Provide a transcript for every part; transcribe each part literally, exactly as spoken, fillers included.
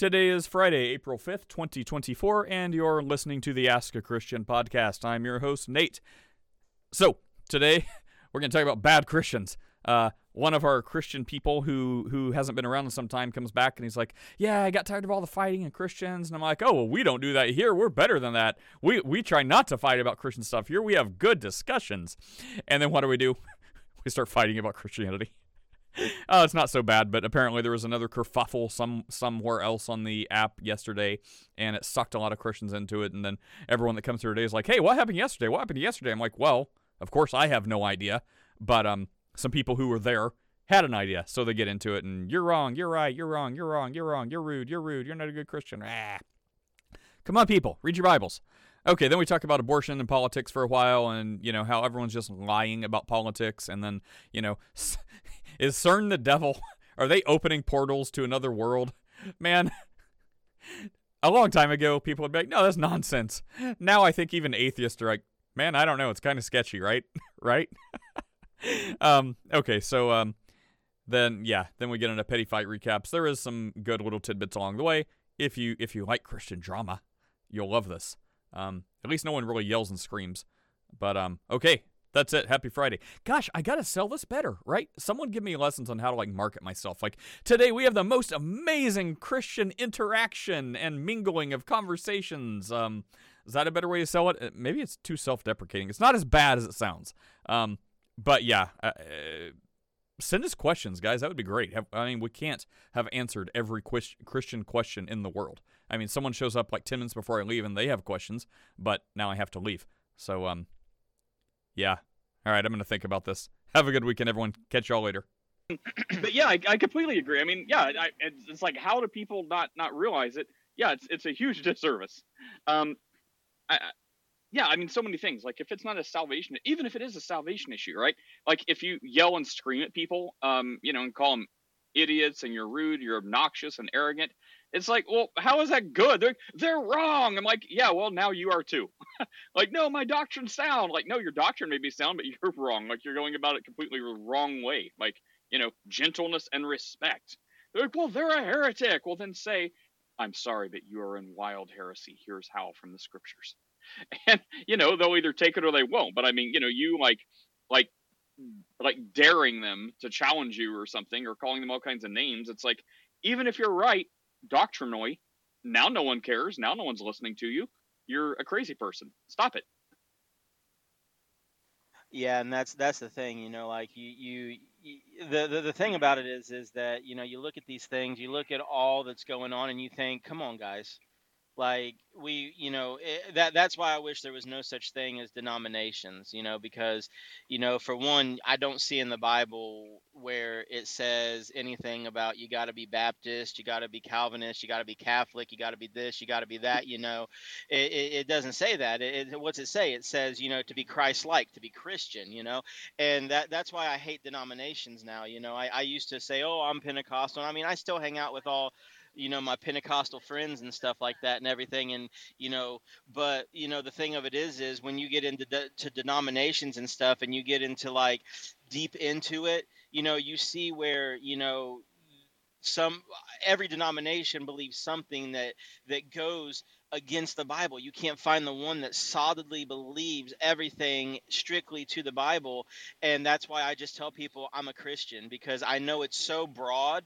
Today is Friday, April fifth, twenty twenty-four, and you're listening to the Ask a Christian podcast. I'm your host, Nate. So, today, we're going to talk about bad Christians. Uh, one of our Christian people who, who hasn't been around in some time comes back and he's like, yeah, I got tired of all the fighting and Christians. And I'm like, oh, well, we don't do that here. We're better than that. We, we try not to fight about Christian stuff here. We have good discussions. And then what do we do? We start fighting about Christianity. Oh, it's not so bad, but apparently there was another kerfuffle some somewhere else on the app yesterday, and it sucked a lot of Christians into it, and then everyone that comes through today is like, hey, what happened yesterday? What happened yesterday? I'm like, well, of course I have no idea, but um, some people who were there had an idea, so they get into it, and you're wrong, you're right, you're wrong, you're wrong, you're wrong, you're rude, you're rude, you're not a good Christian. Ah. Come on, people, read your Bibles. Okay, then we talk about abortion and politics for a while, and, you know, how everyone's just lying about politics, and then, you know... Is CERN the devil? Are they opening portals to another world? Man, a long time ago, people would be like, no, that's nonsense. Now I think even atheists are like, man, I don't know. It's kind of sketchy, right? right? um, okay, so um, then, yeah, then we get into petty fight recaps. There is some good little tidbits along the way. If you if you like Christian drama, you'll love this. Um, at least no one really yells and screams. But, um, okay. That's it. Happy Friday. Gosh, I gotta sell this better, right? Someone give me lessons on how to, like, market myself. Like, today we have the most amazing Christian interaction and mingling of conversations. Um, is that a better way to sell it? Maybe it's too self-deprecating. It's not as bad as it sounds. Um, but yeah, uh, send us questions, guys. That would be great. Have, I mean, we can't have answered every quis- Christian question in the world. I mean, someone shows up like ten minutes before I leave and they have questions, but now I have to leave. So, um... yeah. All right, I'm going to think about this. Have a good weekend, everyone. Catch y'all later. But yeah, I, I completely agree. I mean, yeah, I, it's, it's like, how do people not, not realize it? Yeah, it's it's a huge disservice. Um, I, yeah, I mean, so many things. Like, if it's not a salvation, even if it is a salvation issue, right? Like, if you yell and scream at people, um, you know, and call them idiots, and you're rude, you're obnoxious and arrogant, it's like, well, how is that good? They're, they're wrong. I'm like, yeah, well, now you are too. Like, no, my doctrine's sound. Like, no, your doctrine may be sound, but you're wrong. Like, you're going about it completely the wrong way. Like, you know, gentleness and respect. They're like, well, they're a heretic. Well, then say, I'm sorry, but you are in wild heresy. Here's how from the scriptures. And, you know, they'll either take it or they won't. But I mean, you know, you like, like, like daring them to challenge you or something, or calling them all kinds of names. It's like, even if you're right, doctrinally, now no one cares. Now no one's listening to you. You're a crazy person. Stop it. Yeah, and that's that's the thing, you know, like you, you, you the, the the thing about it is is that, you know, you look at these things, you look at all that's going on, and you think, come on, guys. Like, we, you know, it, that that's why I wish there was no such thing as denominations, you know, because, you know, for one, I don't see in the Bible where it says anything about you got to be Baptist, you got to be Calvinist, you got to be Catholic, you got to be this, you got to be that, you know. It, it, it doesn't say that. It, it, what's it say? It says, you know, to be Christ-like, to be Christian, you know. And that that's why I hate denominations now, you know. I, I used to say, oh, I'm Pentecostal. I mean, I still hang out with all, you know, my Pentecostal friends and stuff like that and everything. And, you know, but, you know, the thing of it is, is when you get into de- to denominations and stuff and you get into like deep into it, you know, you see where, you know, some, every denomination believes something that, that goes against the Bible. You can't find the one that solidly believes everything strictly to the Bible. And that's why I just tell people I'm a Christian, because I know it's so broad,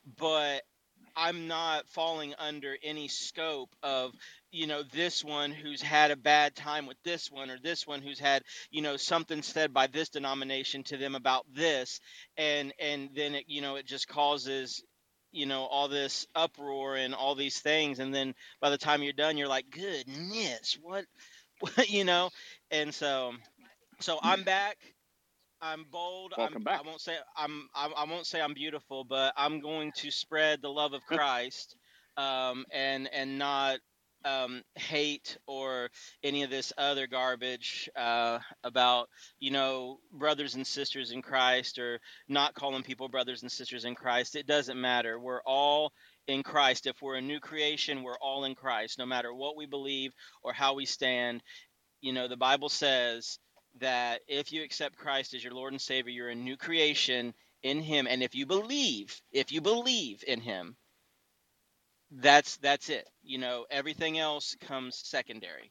but I'm not falling under any scope of, you know, this one who's had a bad time with this one, or this one who's had, you know, something said by this denomination to them about this. And, and then, it, you know, it just causes, you know, all this uproar and all these things. And then by the time you're done, you're like, goodness, what, what you know? And so, so I'm back. I'm bold. Welcome I'm, back. I won't say I'm, I, I won't say I'm beautiful, but I'm going to spread the love of Christ, um, and and not um, hate or any of this other garbage uh, about, you know, brothers and sisters in Christ, or not calling people brothers and sisters in Christ. It doesn't matter. We're all in Christ. If we're a new creation, we're all in Christ, no matter what we believe or how we stand. You know, the Bible says that if you accept Christ as your Lord and Savior, you're a new creation in him. And if you believe, if you believe in him, that's that's it. You know, everything else comes secondary.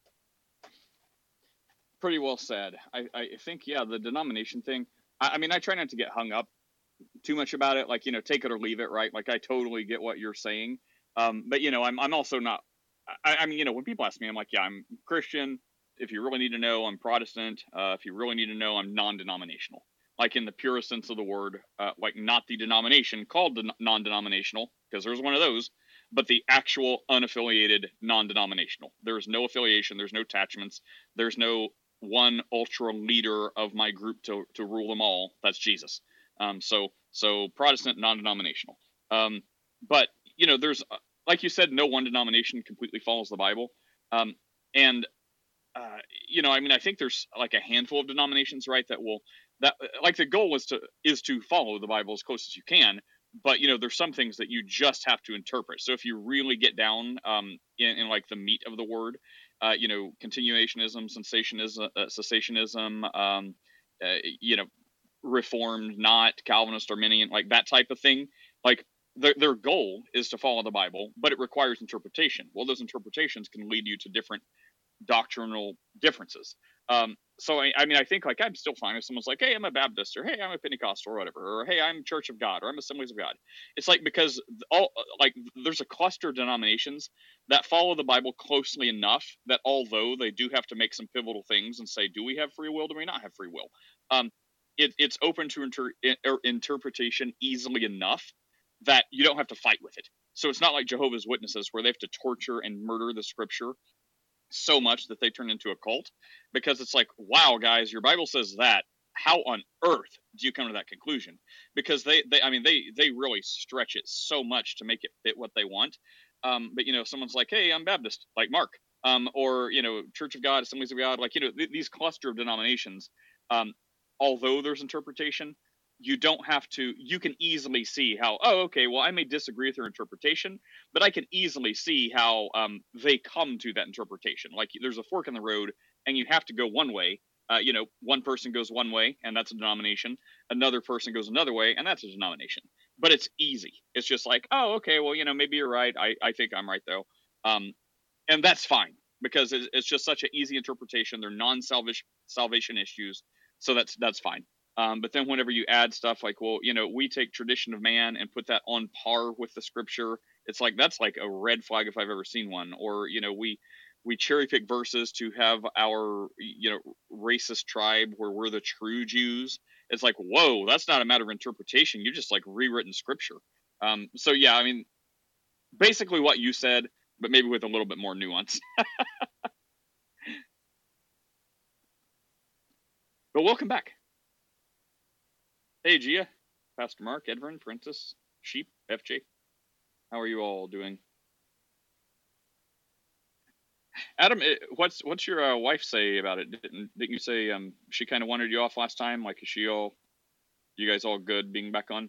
Pretty well said. I, I think, yeah, the denomination thing, I, I mean, I try not to get hung up too much about it. Like, you know, take it or leave it, right? Like, I totally get what you're saying. Um, but, you know, I'm, I'm also not, I, I mean, you know, when people ask me, I'm like, yeah, I'm Christian. If you really need to know, I'm Protestant. Uh, if you really need to know, I'm non-denominational. Like, in the purest sense of the word, uh, like not the denomination called the non-denominational, because there's one of those, but the actual unaffiliated non-denominational. There's no affiliation. There's no attachments. There's no one ultra leader of my group to, to rule them all. That's Jesus. Um, so, so Protestant, non-denominational. Um, but, you know, there's, like you said, no one denomination completely follows the Bible. Um, and, uh, you know, I mean, I think there's like a handful of denominations, right, that will, that like the goal is to, is to follow the Bible as close as you can. But, you know, there's some things that you just have to interpret. So if you really get down um, in, in like the meat of the word, uh, you know, continuationism, cessationism, uh, cessationism, um, uh, you know, Reformed, not Calvinist, Arminian, like that type of thing. Like their their goal is to follow the Bible, but it requires interpretation. Well, those interpretations can lead you to different doctrinal differences. Um, so I, I mean, I think like I'm still fine if someone's like, "Hey, I'm a Baptist," or "Hey, I'm a Pentecostal," or whatever, or "Hey, I'm Church of God," or "I'm Assemblies of God." It's like because all like there's a cluster of denominations that follow the Bible closely enough that although they do have to make some pivotal things and say, "Do we have free will? Do we not have free will?" Um, it, it's open to inter- er, interpretation easily enough that you don't have to fight with it. So it's not like Jehovah's Witnesses where they have to torture and murder the Scripture so much that they turn into a cult, because it's like, wow, guys, your Bible says that. How on earth do you come to that conclusion? Because they, they I mean, they they really stretch it so much to make it fit what they want. Um, but you know, someone's like, hey, I'm Baptist, like Mark, um, or you know, Church of God, Assemblies of God, like you know, th- these cluster of denominations. Um, although there's interpretation, you don't have to, you can easily see how, oh, okay, well, I may disagree with their interpretation, but I can easily see how um, they come to that interpretation. Like there's a fork in the road and you have to go one way. Uh, you know, one person goes one way and that's a denomination. Another person goes another way and that's a denomination. But it's easy. It's just like, oh, okay, well, you know, maybe you're right. I, I think I'm right, though. Um, and that's fine because it's, it's just such an easy interpretation. They're non-salvation salvation issues. So that's that's fine. Um, but then whenever you add stuff like, well, you know, we take tradition of man and put that on par with the scripture, it's like that's like a red flag if I've ever seen one. Or, you know, we we cherry pick verses to have our, you know, racist tribe where we're the true Jews. It's like, whoa, that's not a matter of interpretation. You just like rewritten scripture. Um, so, yeah, I mean, basically what you said, but maybe with a little bit more nuance. But welcome back. Hey, Gia, Pastor Mark, Edvin, Princess, Sheep, F J. How are you all doing? Adam, what's what's your uh, wife say about it? Didn't didn't you say um she kind of wanted you off last time? Like, is she all, you guys all good being back on?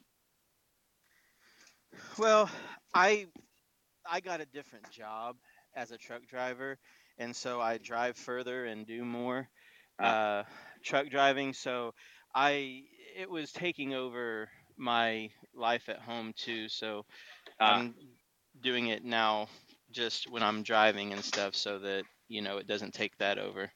Well, I I got a different job as a truck driver, and so I drive further and do more Ah. uh, truck driving. So I it was taking over my life at home too. So Ah. I'm doing it now just when I'm driving and stuff, so that you know it doesn't take that over.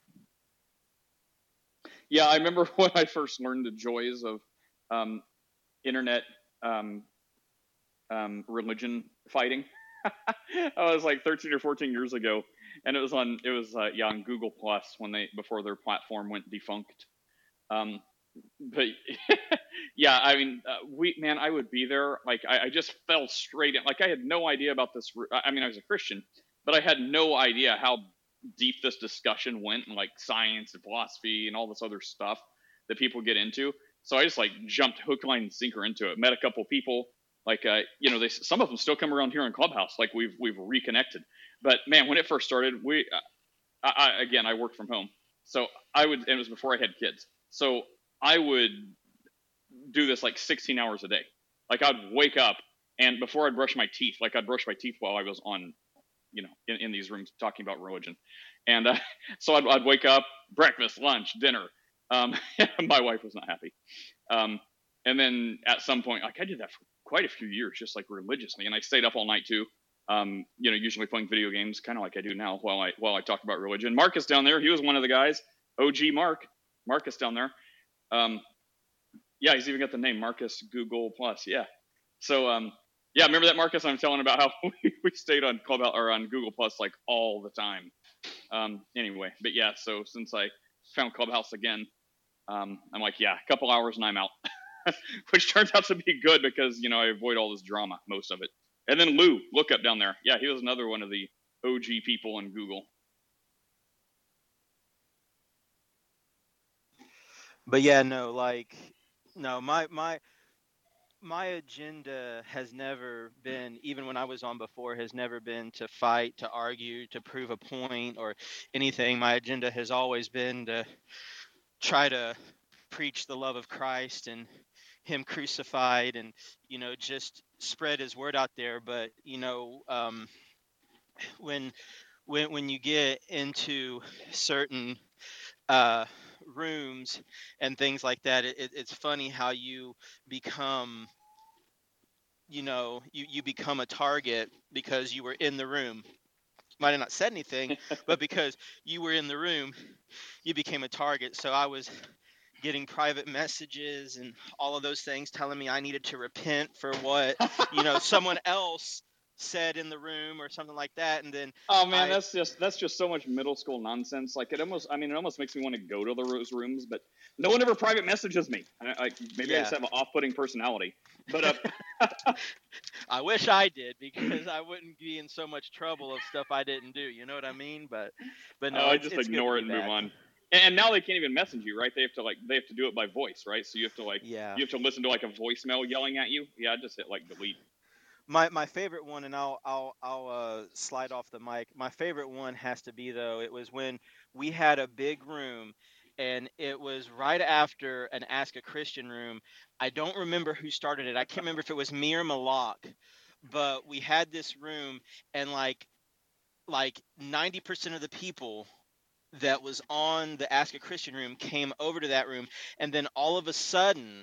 Yeah, I remember when I first learned the joys of um, internet um, um, religion fighting. I was like thirteen or fourteen years ago, and it was on it was uh, yeah on Google Plus when they before their platform went defunct. Um, but yeah, I mean, uh, we man, I would be there. Like I, I just fell straight in. Like I had no idea about this. I mean, I was a Christian, but I had no idea how deep this discussion went, and like science and philosophy and all this other stuff that people get into. So I just like jumped hook, line, and sinker into it. Met a couple people. Like uh, you know, they some of them still come around here in Clubhouse. Like we've we've reconnected. But man, when it first started, we uh, I, I, again I worked from home, so I would. And it was before I had kids, so I would do this like sixteen hours a day. Like I'd wake up and before I'd brush my teeth, like I'd brush my teeth while I was on, you know, in, in these rooms talking about religion. And uh, so I'd, I'd wake up, breakfast, lunch, dinner. Um, my wife was not happy. Um, and then at some point, like I did that for quite a few years, just like religiously. And I stayed up all night too. Um, you know, usually playing video games, kind of like I do now while I while I talk about religion. Marcus down there, he was one of the guys. O G Mark, Marcus down there. Um, yeah, he's even got the name Marcus Google Plus. Yeah. So um, yeah, remember that, Marcus? I'm telling about how we, we stayed on Clubhouse or on Google Plus like all the time. Um, anyway, but yeah, so since I found Clubhouse again, um, I'm like, yeah, a couple hours and I'm out, which turns out to be good because, you know, I avoid all this drama, most of it. And then Lou, look up down there. Yeah, he was another one of the O G people in Google. But yeah, no, like, no, my, my, my agenda has never been, even when I was on before, has never been to fight, to argue, to prove a point or anything. My agenda has always been to try to preach the love of Christ and him crucified and, you know, just spread his word out there. But, you know, um, when, when, when you get into certain, uh, rooms and things like that, it, it's funny how you become, you know, you, you become a target because you were in the room. Might have not said anything, but because you were in the room, you became a target. So I was getting private messages and all of those things telling me I needed to repent for what, you know, someone else said in the room or something like that. And then oh man, I, that's just that's just so much middle school nonsense. Like it almost, I mean, it almost makes me want to go to those rooms, but no one ever private messages me. I, I, maybe yeah. I just have an off-putting personality. But uh, I wish I did, because I wouldn't be in so much trouble of stuff I didn't do. You know what I mean? But but no, oh, I it's, just it's ignore good it to and be move back. on. And now they can't even message you, right? They have to like they have to do it by voice, right? So you have to like Yeah. you have to listen to like a voicemail yelling at you. Yeah, I just hit like delete. My my favorite one, and I'll I'll I'll uh, slide off the mic. My favorite one has to be, though, it was when we had a big room, and it was right after an Ask a Christian room. I don't remember who started it. I can't remember if it was me or Malak, but we had this room, and like like ninety percent of the people that was on the Ask a Christian room came over to that room, and then all of a sudden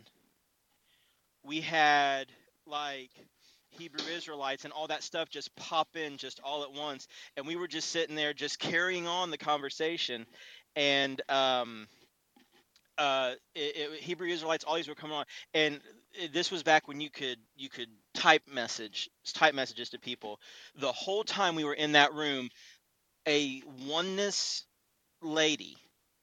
we had like Hebrew Israelites and all that stuff just pop in just all at once, and we were just sitting there just carrying on the conversation. And um uh it, it, Hebrew Israelites, all these were coming on, and it, this was back when you could you could type message type messages to people. The whole time we were in that room, a oneness lady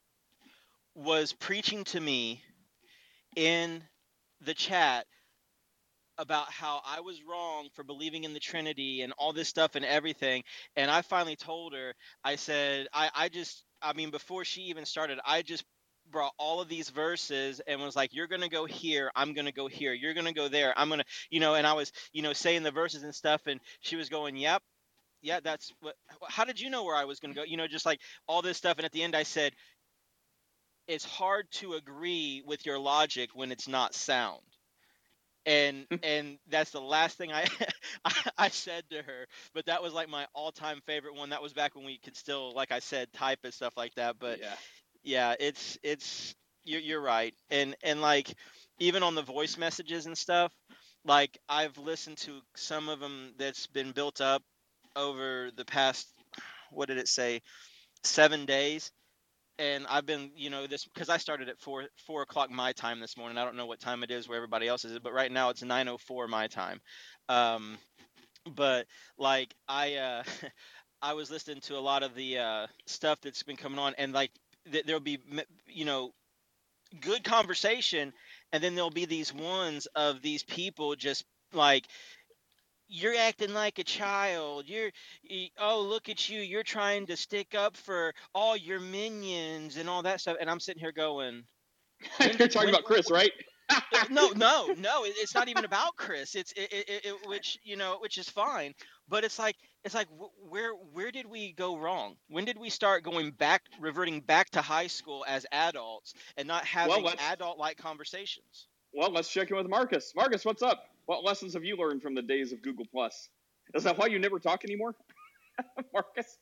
was preaching to me in the chat about how I was wrong for believing in the Trinity and all this stuff and everything. And I finally told her, I said, I, I just, I mean, before she even started, I just brought all of these verses and was like, you're going to go here, I'm going to go here, you're going to go there, I'm going to, you know, and I was, you know, saying the verses and stuff, and she was going, yep, yeah, that's what, how did you know where I was going to go? You know, just like all this stuff. And at the end I said, it's hard to agree with your logic when it's not sound. And and that's the last thing I, I I said to her. But that was like my all-time favorite one. That was back when we could still, like I said, type and stuff like that. But yeah, yeah, it's it's you're you're right. And and like even on the voice messages and stuff, like I've listened to some of them that's been built up over the past, what did it say, seven days. And I've been, you know, this because I started at four four o'clock my time this morning. I don't know what time it is where everybody else is, but right now it's nine oh four my time. Um, but like I, uh, I was listening to a lot of the uh, stuff that's been coming on, and like th- there'll be, you know, good conversation, and then there'll be these ones of these people just like, you're acting like a child. You're, y- oh, look at you. You're trying to stick up for all your minions and all that stuff. And I'm sitting here going, when you're did, talking when, about Chris, right? no, no, no. It, it's not even about Chris. It's it, it, it, it- which you know, which is fine. But it's like, it's like, wh- where, where did we go wrong? When did we start going back, reverting back to high school as adults and not Well, having let's adult-like conversations? well let's check in with Marcus. Marcus, what's up? What lessons have you learned from the days of Google Plus? Is that why you never talk anymore, Marcus?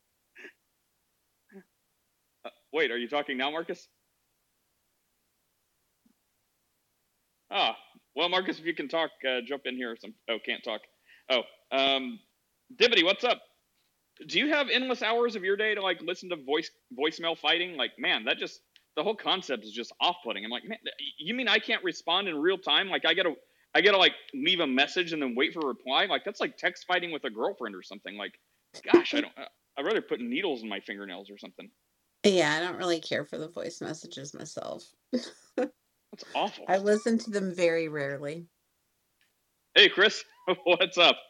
Uh, wait, are you talking now, Marcus? Ah, well, Marcus, if you can talk, uh, jump in here. Or some. Oh, can't talk. Oh, um, Dibbity, what's up? Do you have endless hours of your day to like listen to voice voicemail fighting? Like, man, that just the whole concept is just off-putting. I'm like, man, you mean I can't respond in real time? Like, I gotta, I gotta like leave a message and then wait for a reply. Like, that's like text fighting with a girlfriend or something. Like, gosh, I don't. I'd rather put needles in my fingernails or something. Yeah, I don't really care for the voice messages myself. That's awful. I listen to them very rarely. Hey, Chris, what's up?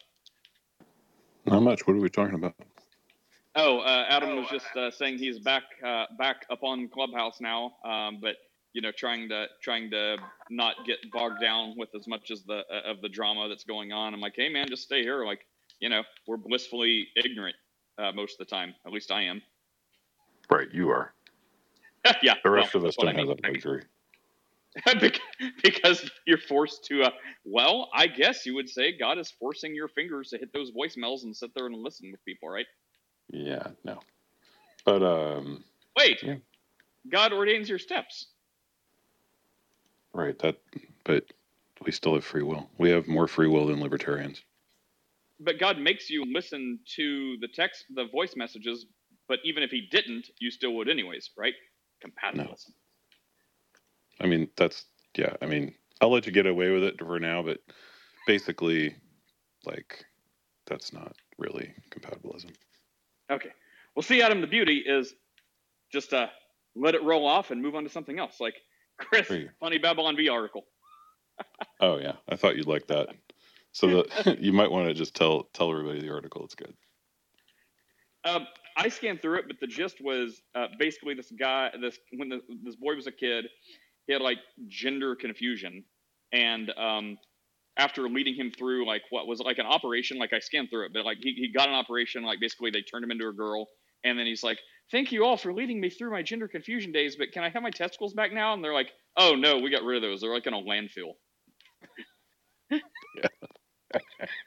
Not much. What are we talking about? Oh, uh, Adam was just uh, saying he's back uh, back up on Clubhouse now, um, but you know, trying to trying to not get bogged down with as much as the uh, of the drama that's going on. I'm like, hey man, just stay here. Like, you know, we're blissfully ignorant uh, most of the time. At least I am. Right, you are. Yeah. The rest well, of us don't have that luxury. Because you're forced to. Uh, well, I guess you would say God is forcing your fingers to hit those voicemails and sit there and listen with people, right? Yeah, no. But, um... Wait! Yeah. God ordains your steps. Right, that... But we still have free will. We have more free will than libertarians. But God makes you listen to the text, the voice messages, but even if he didn't, you still would anyways, right? Compatibilism. No. I mean, that's... Yeah, I mean, I'll let you get away with it for now, but basically, like, that's not really compatibilism. Okay. Well, see, Adam, the beauty is just uh, let it roll off and move on to something else. Like Chris, Free. funny Babylon V article. Oh, yeah. I thought you'd like that. So that you might want to just tell tell everybody the article. It's good. Um, I scanned through it, but the gist was uh, basically this guy, this when the, this boy was a kid, he had like gender confusion, and um, after leading him through like what was like an operation, like I scanned through it, but like he, he got an operation, like basically they turned him into a girl, and then he's like, thank you all for leading me through my gender confusion days, but can I have my testicles back now? And they're like, oh no, we got rid of those. They're like in a landfill. Yeah.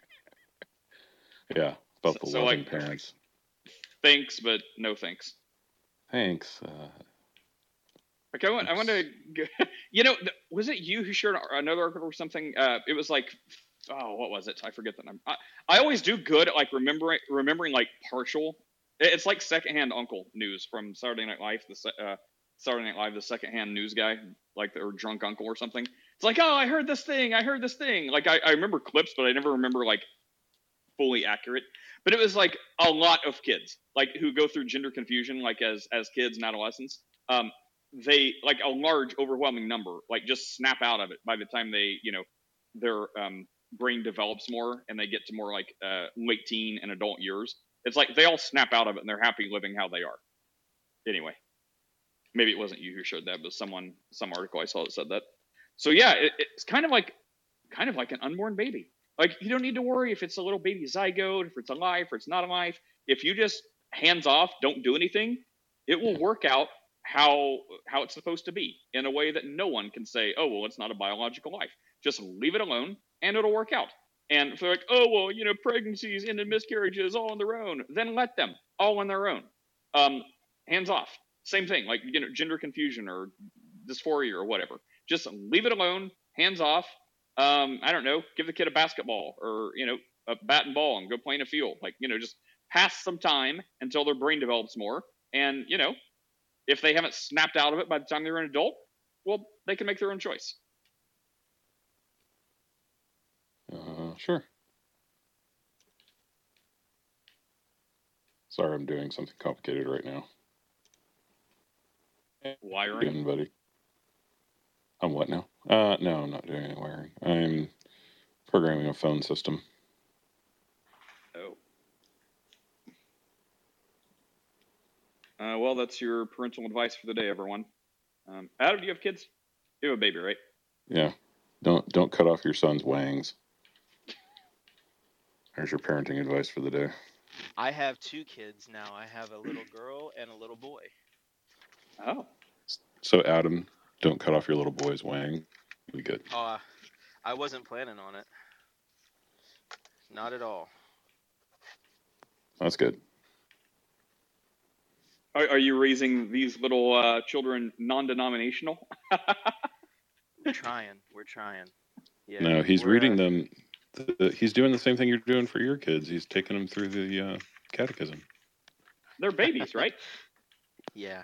Yeah, about the So, so loving like, parents. Thanks, but no thanks. Thanks. Uh, Okay, I want, I want to, you know, was it you who shared another article or something? Uh, it was like, oh, what was it? I forget the number. I, I always do good at like remembering, remembering like partial. It's like secondhand uncle news from Saturday Night Live, the uh, Saturday Night Live, the secondhand news guy, like or drunk uncle or something. It's like, oh, I heard this thing, I heard this thing. Like I, I remember clips, but I never remember like fully accurate. But it was like a lot of kids, like who go through gender confusion, like as as kids and adolescents. Um, they like a large overwhelming number like just snap out of it by the time they you know their um brain develops more and they get to more like uh late teen and adult years. It's like they all snap out of it and they're happy living how they are. Anyway, maybe it wasn't you who shared that, but someone some article I saw that said that. So yeah, it, it's kind of like kind of like an unborn baby. Like you don't need to worry if it's a little baby zygote, if it's alive or it's not alive. If you just hands off, don't do anything, it will work out how how it's supposed to be in a way that no one can say, oh, well, it's not a biological life. Just leave it alone and it'll work out. And if they're like, oh, well, you know, pregnancies and miscarriages all on their own, then let them all on their own. Um, hands off. Same thing, like, you know, gender confusion or dysphoria or whatever. Just leave it alone, hands off. Um, I don't know, give the kid a basketball or, you know, a bat and ball and go play in a field. Like, you know, just pass some time until their brain develops more. And, you know, if they haven't snapped out of it by the time they're an adult, well, they can make their own choice. uh, sure. Sorry, I'm doing something complicated right now. Wiring? Again, buddy. I'm what now? Uh, no, I'm not doing any wiring. I'm programming a phone system. Oh. Uh, well, that's your parental advice for the day, everyone. Um, Adam, do you have kids? You have a baby, right? Yeah. Don't don't cut off your son's wangs. There's your parenting advice for the day. I have two kids now. I have a little girl and a little boy. Oh. So, Adam, don't cut off your little boy's wang. We good. Oh, uh, I wasn't planning on it. Not at all. That's good. Are, are you raising these little uh, children non-denominational? We're trying. We're trying. Yeah. No, he's We're, reading uh, them. The, the- he's doing the same thing you're doing for your kids. He's taking them through the uh, catechism. They're babies, right? Yeah.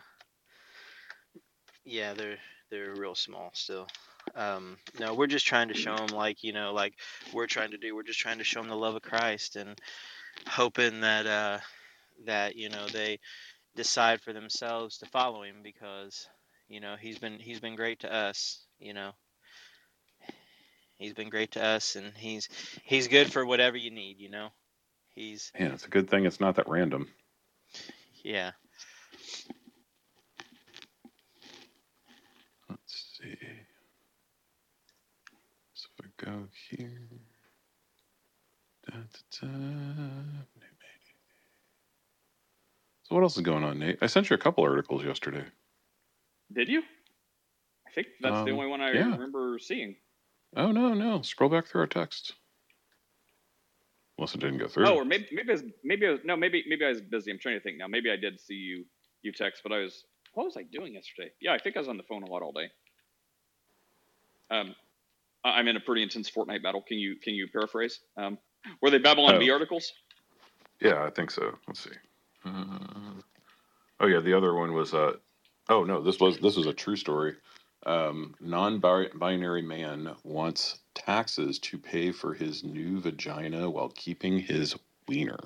Yeah, they're they're real small still. Um, no, we're just trying to show them, like, you know, like we're trying to do. We're just trying to show them the love of Christ, and hoping that uh, that you know they decide for themselves to follow him, because you know he's been he's been great to us. You know, he's been great to us, and he's he's good for whatever you need. You know, he's Man, it's a good thing it's not that random. yeah. Let's see. So if I go here. Da, da, da. So what else is going on, Nate? I sent you a couple articles yesterday. Did you? I think that's the Um, only one I yeah. remember seeing. Oh, no, no. Scroll back through our text. Unless it didn't go through. Oh, or maybe maybe I was maybe I was, no maybe maybe I was busy. I'm trying to think now. Maybe I did see you you text, but I was what was I doing yesterday? Yeah, I think I was on the phone a lot all day. Um, I- I'm in a pretty intense Fortnite battle. Can you can you paraphrase? Um, were they Babylon Oh. B articles? Yeah, I think so. Let's see. Uh, oh, yeah, the other one was... Uh, oh, no, this was this was a true story. Um, non-binary man wants taxes to pay for his new vagina while keeping his wiener.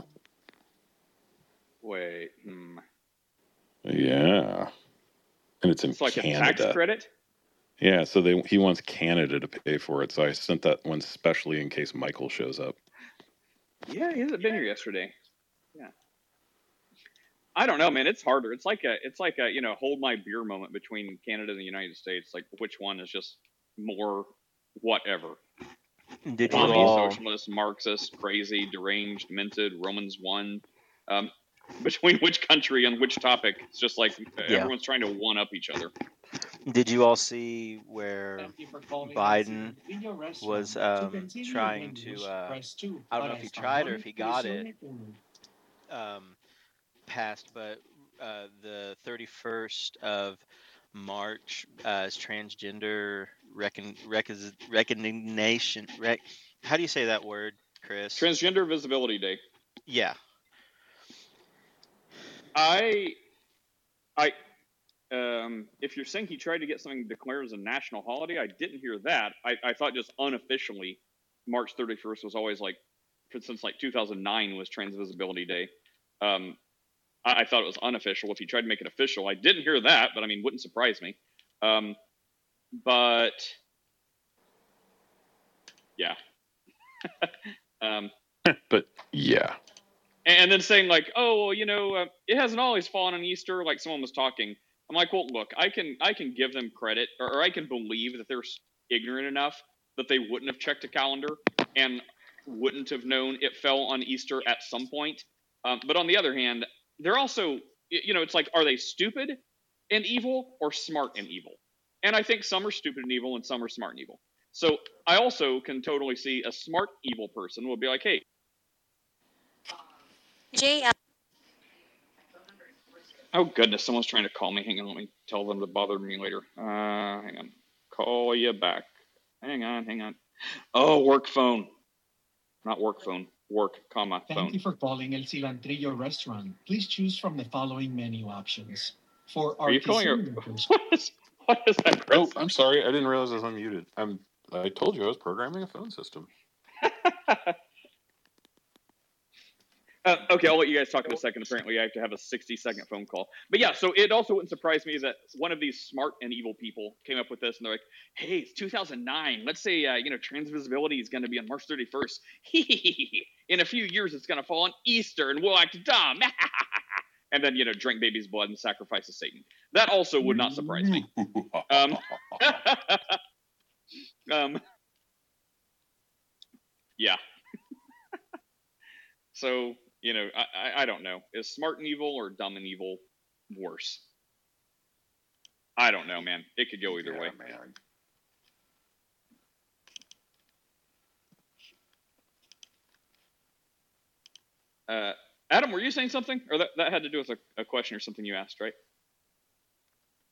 Wait, hmm. Yeah. And it's in It's like Canada. a tax credit. Yeah, so they he wants Canada to pay for it. So I sent that one specially in case Michael shows up. Yeah, he hasn't been here yesterday. Yeah. I don't know, man. It's harder. It's like a, it's like a, you know, hold my beer moment between Canada and the United States. Like, which one is just more whatever? Did you Commie, all? socialist, Marxist, crazy, deranged, minted, Romans one. Um, between which country and which topic? It's just like Yeah. everyone's trying to one up each other. Did you all see where Thank you for calling Biden in your restaurant. was To um, continue trying in to? English, Uh, press two. I don't know Para if he tried or español, if he got it presione uno. um, passed, but uh, the thirty-first of March uh, is transgender recon, recon, recognition. Rec, how do you say that word, Chris? Transgender Visibility Day. Yeah. I, I, um, if you're saying he tried to get something declared as a national holiday, I didn't hear that. I, I thought just unofficially, March thirty-first was always like, since like two thousand nine was Trans Visibility Day. Um, I, I thought it was unofficial. If he tried to make it official, I didn't hear that, but I mean, wouldn't surprise me. Um, but yeah. um, But yeah. and then saying like, oh, well, you know, uh, it hasn't always fallen on Easter. Like someone was talking. I'm like, well, look, I can I can give them credit, or, or I can believe that they're ignorant enough that they wouldn't have checked a calendar and wouldn't have known it fell on Easter at some point. Um, but on the other hand, they're also, you know, it's like, are they stupid and evil or smart and evil? And I think some are stupid and evil and some are smart and evil. So I also can totally see a smart evil person will be like, hey, Jay, uh, oh goodness, someone's trying to call me. Hang on, let me tell them to bother me later. Uh, hang on, call you back. Hang on, hang on. Oh, work phone, not work phone. Work, comma, Thank phone. you for calling El Cilantrillo restaurant. Please choose from the following menu options. For Are you calling her? artisan burgers, What is, what is that, Chris? Oh, I'm sorry. I didn't realize I was unmuted. I'm. I told you I was programming a phone system. Uh, okay, I'll let you guys talk in a second. Apparently, I have to have a sixty-second phone call. But yeah, so it also wouldn't surprise me that one of these smart and evil people came up with this, and they're like, "Hey, it's two thousand nine. Let's say uh, you know transvisibility is going to be on March thirty-first. In a few years, it's going to fall on Easter, and we'll act dumb." And then you know drink baby's blood and sacrifice to Satan. That also would not surprise me. Um, um, yeah. So. You know, I, I I don't know. Is smart and evil or dumb and evil worse? I don't know, man. It could go either Yeah, way. man. Uh, Adam, were you saying something? Or that, that had to do with a, a question or something you asked, right?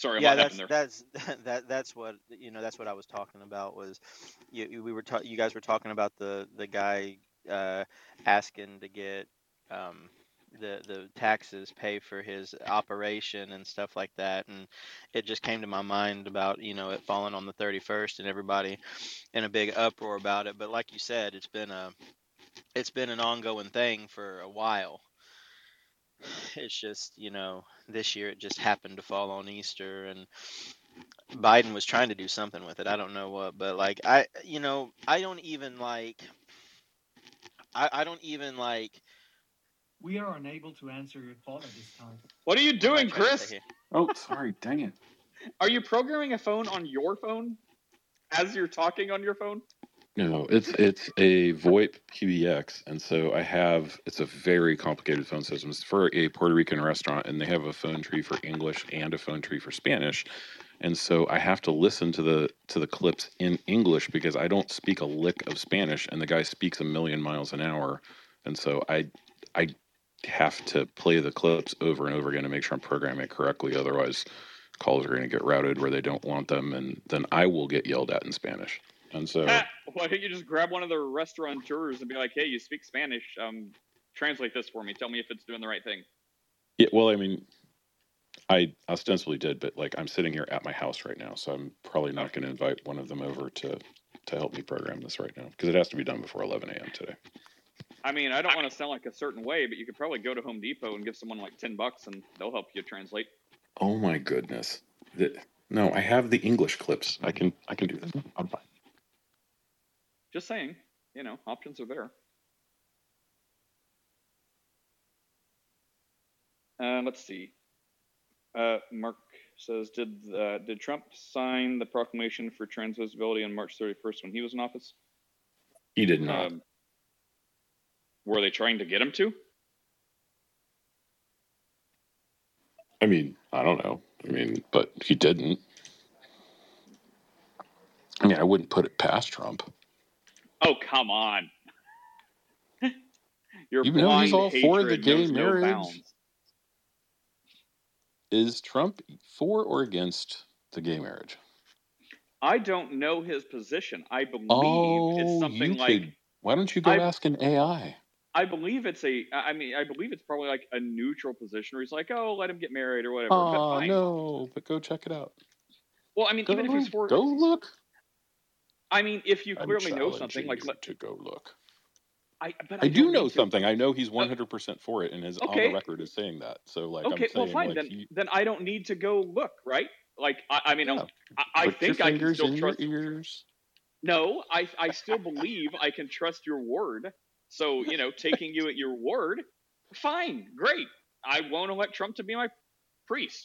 Sorry Yeah, about that that's there. that's that that's what you know. That's what I was talking about. Was you you- we were ta- you guys were talking about the the guy uh, asking to get um, the the taxes pay for his operation and stuff like that, and it just came to my mind about you know it falling on the thirty-first and everybody in a big uproar about it. But like you said, it's been a it's been an ongoing thing for a while. It's just you know this year it just happened to fall on Easter, and Biden was trying to do something with it. I don't know what, but like I, you know, I don't even like. I, I don't even like. We are unable to answer your call at this time. What are you What am I doing, trying to say Chris? here? Oh, sorry, dang it. Are you programming a phone on your phone as you're talking on your phone? No, it's it's a VoIP P B X, and so I have it's a very complicated phone system. It's for a Puerto Rican restaurant, and they have a phone tree for English and a phone tree for Spanish, and so I have to listen to the to the clips in English because I don't speak a lick of Spanish, and the guy speaks a million miles an hour, and so I I have to play the clips over and over again to make sure I'm programming it correctly. Otherwise, calls are going to get routed where they don't want them, and then I will get yelled at in Spanish. And so, Ha! Why don't you just grab one of the restaurateurs and be like, "Hey, you speak Spanish? Um, translate this for me. Tell me if it's doing the right thing." yeah, well, I mean, I ostensibly did, but like I'm sitting here at my house right now, so I'm probably not going to invite one of them over to to help me program this right now because it has to be done before eleven a.m. today. I mean, I don't want to sound like a certain way, but you could probably go to Home Depot and give someone like ten bucks, and they'll help you translate. Oh my goodness! The, no, I have the English clips. I can I can do this. I'm fine. Just saying, you know, options are there. Uh, let's see. Uh, Mark says, did uh, did Trump sign the proclamation for trans visibility on March thirty-first when he was in office? He did not. Um, were they trying to get him to? I mean, I don't know. I mean, but he didn't. I mean, I wouldn't put it past Trump. Oh, come on. Your Even though blind he's all for the hatred gay knows no marriage, bounds. is Trump for or against the gay marriage? I don't know his position. I believe Oh, it's you something like could. Why don't you go I- ask an A I? I believe it's a. I mean, I believe it's probably like a neutral position where he's like, "Oh, let him get married or whatever." but Oh fine. no! But go check it out. Well, I mean, Go, even if he's for, go look. I mean, if you I'm clearly know something, challenging like, you let- to go look. I, but I, I do don't know need to. something. I know he's one hundred percent for it, and is on Okay. the record as saying that. So, like, Okay, I'm saying, well, fine. like, Then, he, then I don't need to go look, right? Like, I, I mean, yeah, I, I put think your I can fingers still in trust. your ears. No, I, I still believe I can trust your word. So, you know, taking you at your word, fine, great. I won't elect Trump to be my priest.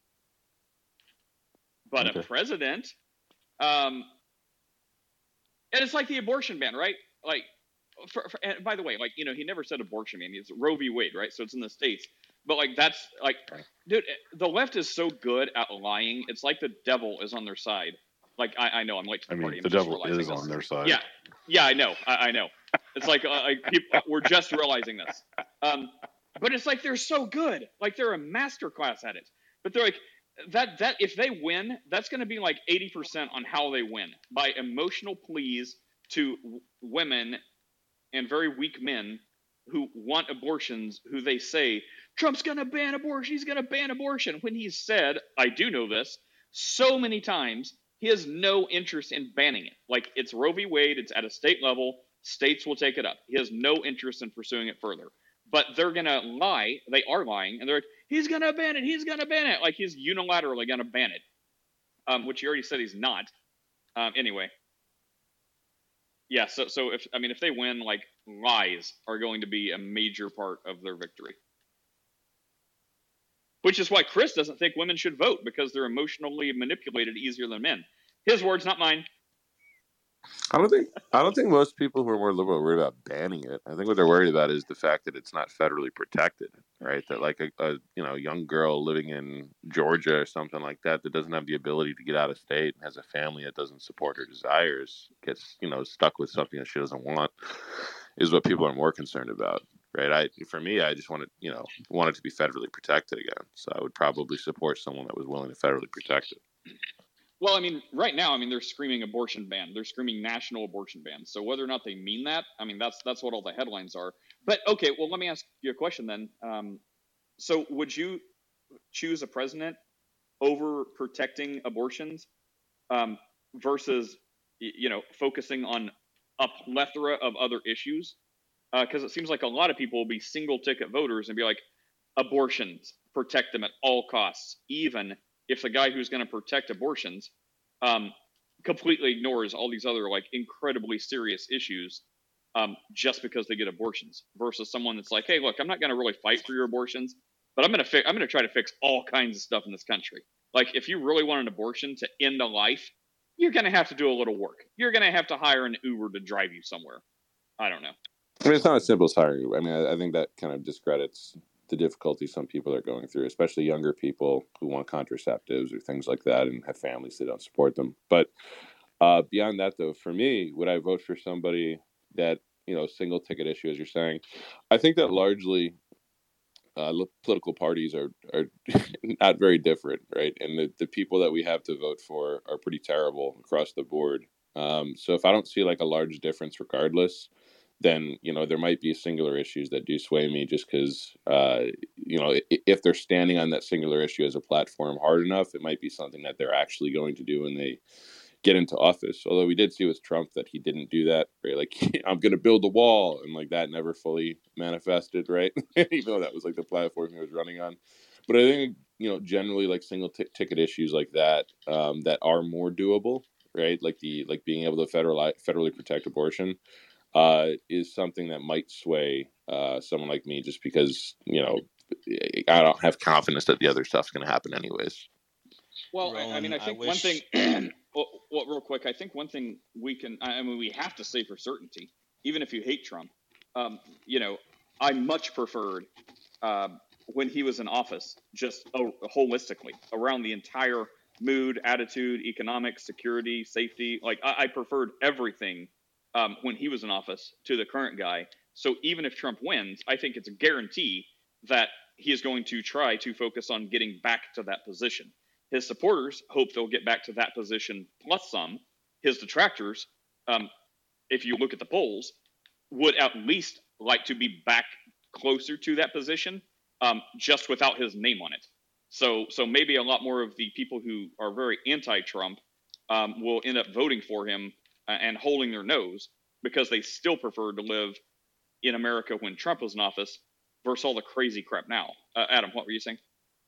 But Okay. a president, um, and it's like the abortion ban, right? Like, for, for, and by the way, like, you know, he never said abortion ban. It's Roe v. Wade, right? So it's in the States. But, like, that's, like, dude, the left is so good at lying. It's like the devil is on their side. Like, I, I know I'm late to the I mean, party. I'm the just devil realizing is this. on their side. Yeah, yeah, I know, I, I know. It's like, uh, like people, we're just realizing this. Um, but it's like they're so good, like they're a master class at it. But they're like that. That if they win, that's going to be like eighty percent on how they win by emotional pleas to w- women and very weak men who want abortions. Who they say Trump's going to ban abortion. He's going to ban abortion when he's said, I do know this so many times. He has no interest in banning it. Like, it's Roe v. Wade. It's at a state level. States will take it up. He has no interest in pursuing it further. But they're going to lie. They are lying. And they're like, he's going to ban it. He's going to ban it. Like, he's unilaterally going to ban it, um, which he already said he's not. Um, anyway. Yeah, so, so if, I mean, if they win, like, lies are going to be a major part of their victory. Which is why Chris doesn't think women should vote, because they're emotionally manipulated easier than men. His words, not mine. I don't think I don't think most people who are more liberal are worried about banning it. I think what they're worried about is the fact that it's not federally protected, right? That like a, a you know young girl living in Georgia or something like that that doesn't have the ability to get out of state and has a family that doesn't support her desires gets you know stuck with something that she doesn't want is what people are more concerned about. right? I for me, I just wanted you know wanted to be federally protected again. So I would probably support someone that was willing to federally protect it. Well, I mean, right now, I mean, they're screaming abortion ban. They're screaming national abortion ban. So whether or not they mean that, I mean, that's that's what all the headlines are. But okay, well, let me ask you a question then. Um, so would you choose a president over protecting abortions um, versus, you know, focusing on a plethora of other issues? Because uh, it seems like a lot of people will be single ticket voters and be like, abortions, protect them at all costs, even if the guy who's going to protect abortions um, completely ignores all these other like incredibly serious issues um, just because they get abortions, versus someone that's like, hey, look, I'm not going to really fight for your abortions, but I'm going to fi- I'm going to try to fix all kinds of stuff in this country. Like, if you really want an abortion to end a life, you're going to have to do a little work. You're going to have to hire an Uber to drive you somewhere. I don't know. I mean, it's not as simple as hiring. I mean, I, I think that kind of discredits the difficulty some people are going through, especially younger people who want contraceptives or things like that and have families that don't support them. But uh, beyond that, though, for me, would I vote for somebody that, you know, single ticket issue, as you're saying? I think that largely uh, political parties are, are not very different, right? And the, the people that we have to vote for are pretty terrible across the board. Um, so if I don't see like a large difference regardless, then, you know, there might be singular issues that do sway me just because, uh, you know, if they're standing on that singular issue as a platform hard enough, it might be something that they're actually going to do when they get into office. Although we did see with Trump that he didn't do that, right? Like, I'm going to build a wall, and like that never fully manifested, right? Even though that was like the platform he was running on. But I think, you know, generally like single t- ticket issues like that, um, that are more doable, right? Like the, like being able to federal, federally protect abortion, uh, is something that might sway uh, someone like me, just because, you know, I don't have confidence that the other stuff's going to happen anyways. Well, I, I mean, I Roland, I think one wish- thing, well, well, real quick, I think one thing we can, I mean, we have to say for certainty, even if you hate Trump, um, you know, I much preferred uh, when he was in office, just uh, holistically around the entire mood, attitude, economic, security, safety. Like, I, I preferred everything um, when he was in office to the current guy. So even if Trump wins, I think it's a guarantee that he is going to try to focus on getting back to that position. His supporters hope they'll get back to that position plus some. His detractors, um, if you look at the polls, would at least like to be back closer to that position, um, just without his name on it. So, so maybe a lot more of the people who are very anti-Trump um, will end up voting for him uh, and holding their nose because they still prefer to live in America when Trump was in office versus all the crazy crap now. Uh, Adam, what were you saying?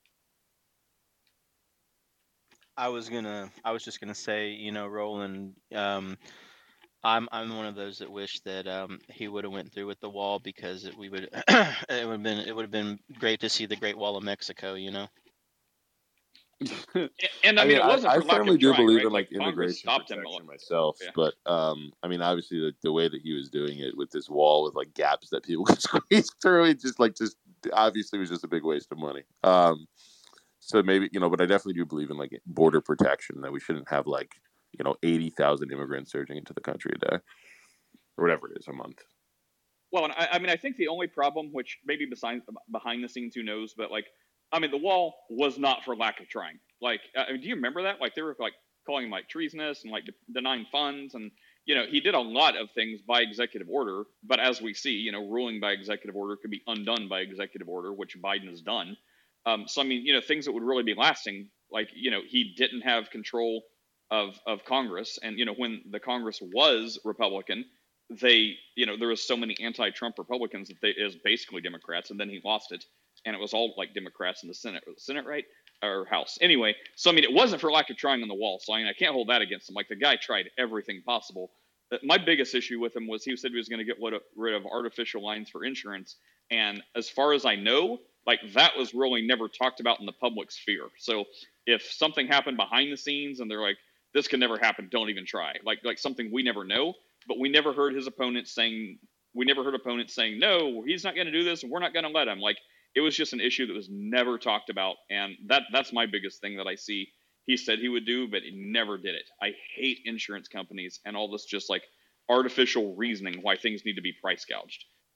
I was gonna, I was just gonna say, you know, Roland, um, I'm, I'm one of those that wish that um, he would have went through with the wall, because it, we would, it would have been, it would have been great to see the Great Wall of Mexico, you know. And, and I, I mean, mean, it wasn't I, I for lack firmly of do trying, believe right? in like, Like, Congress immigration stopped him. protection myself, Yeah. but um, I mean, obviously the, the way that he was doing it with this wall with like gaps that people could squeeze through, it just like just obviously was just a big waste of money. Um, so maybe, you know, but I definitely do believe in like border protection, that we shouldn't have like, you know, eighty thousand immigrants surging into the country a day or whatever it is a month. Well, and I, I mean, I think the only problem, which maybe behind behind the scenes, who knows, but like, I mean, the wall was not for lack of trying. Like, I mean, do you remember that? Like, they were like calling him like treasonous and like de- denying funds, and you know, he did a lot of things by executive order. But as we see, you know, ruling by executive order could be undone by executive order, which Biden has done. Um, so I mean, you know, things that would really be lasting, like, you know, he didn't have control of of Congress, and you know, when the Congress was Republican, they, you know, there was so many anti-Trump Republicans that they is basically Democrats, and then he lost it, and it was all like Democrats in the Senate, or the Senate, right, or House. Anyway, so I mean, it wasn't for lack of trying on the wall. So I mean, I can't hold that against him. Like, the guy tried everything possible. But my biggest issue with him was he said he was going to get rid of, rid of artificial lines for insurance, and as far as I know, like, that was really never talked about in the public sphere. So if something happened behind the scenes and they're like, this can never happen, don't even try, like like something we never know. But we never heard his opponents saying, we never heard opponents saying, no, he's not going to do this, and we're not going to let him. Like, it was just an issue that was never talked about, and that that's my biggest thing that I see he said he would do, but he never did it. I hate insurance companies and all this just like artificial reasoning why things need to be price gouged.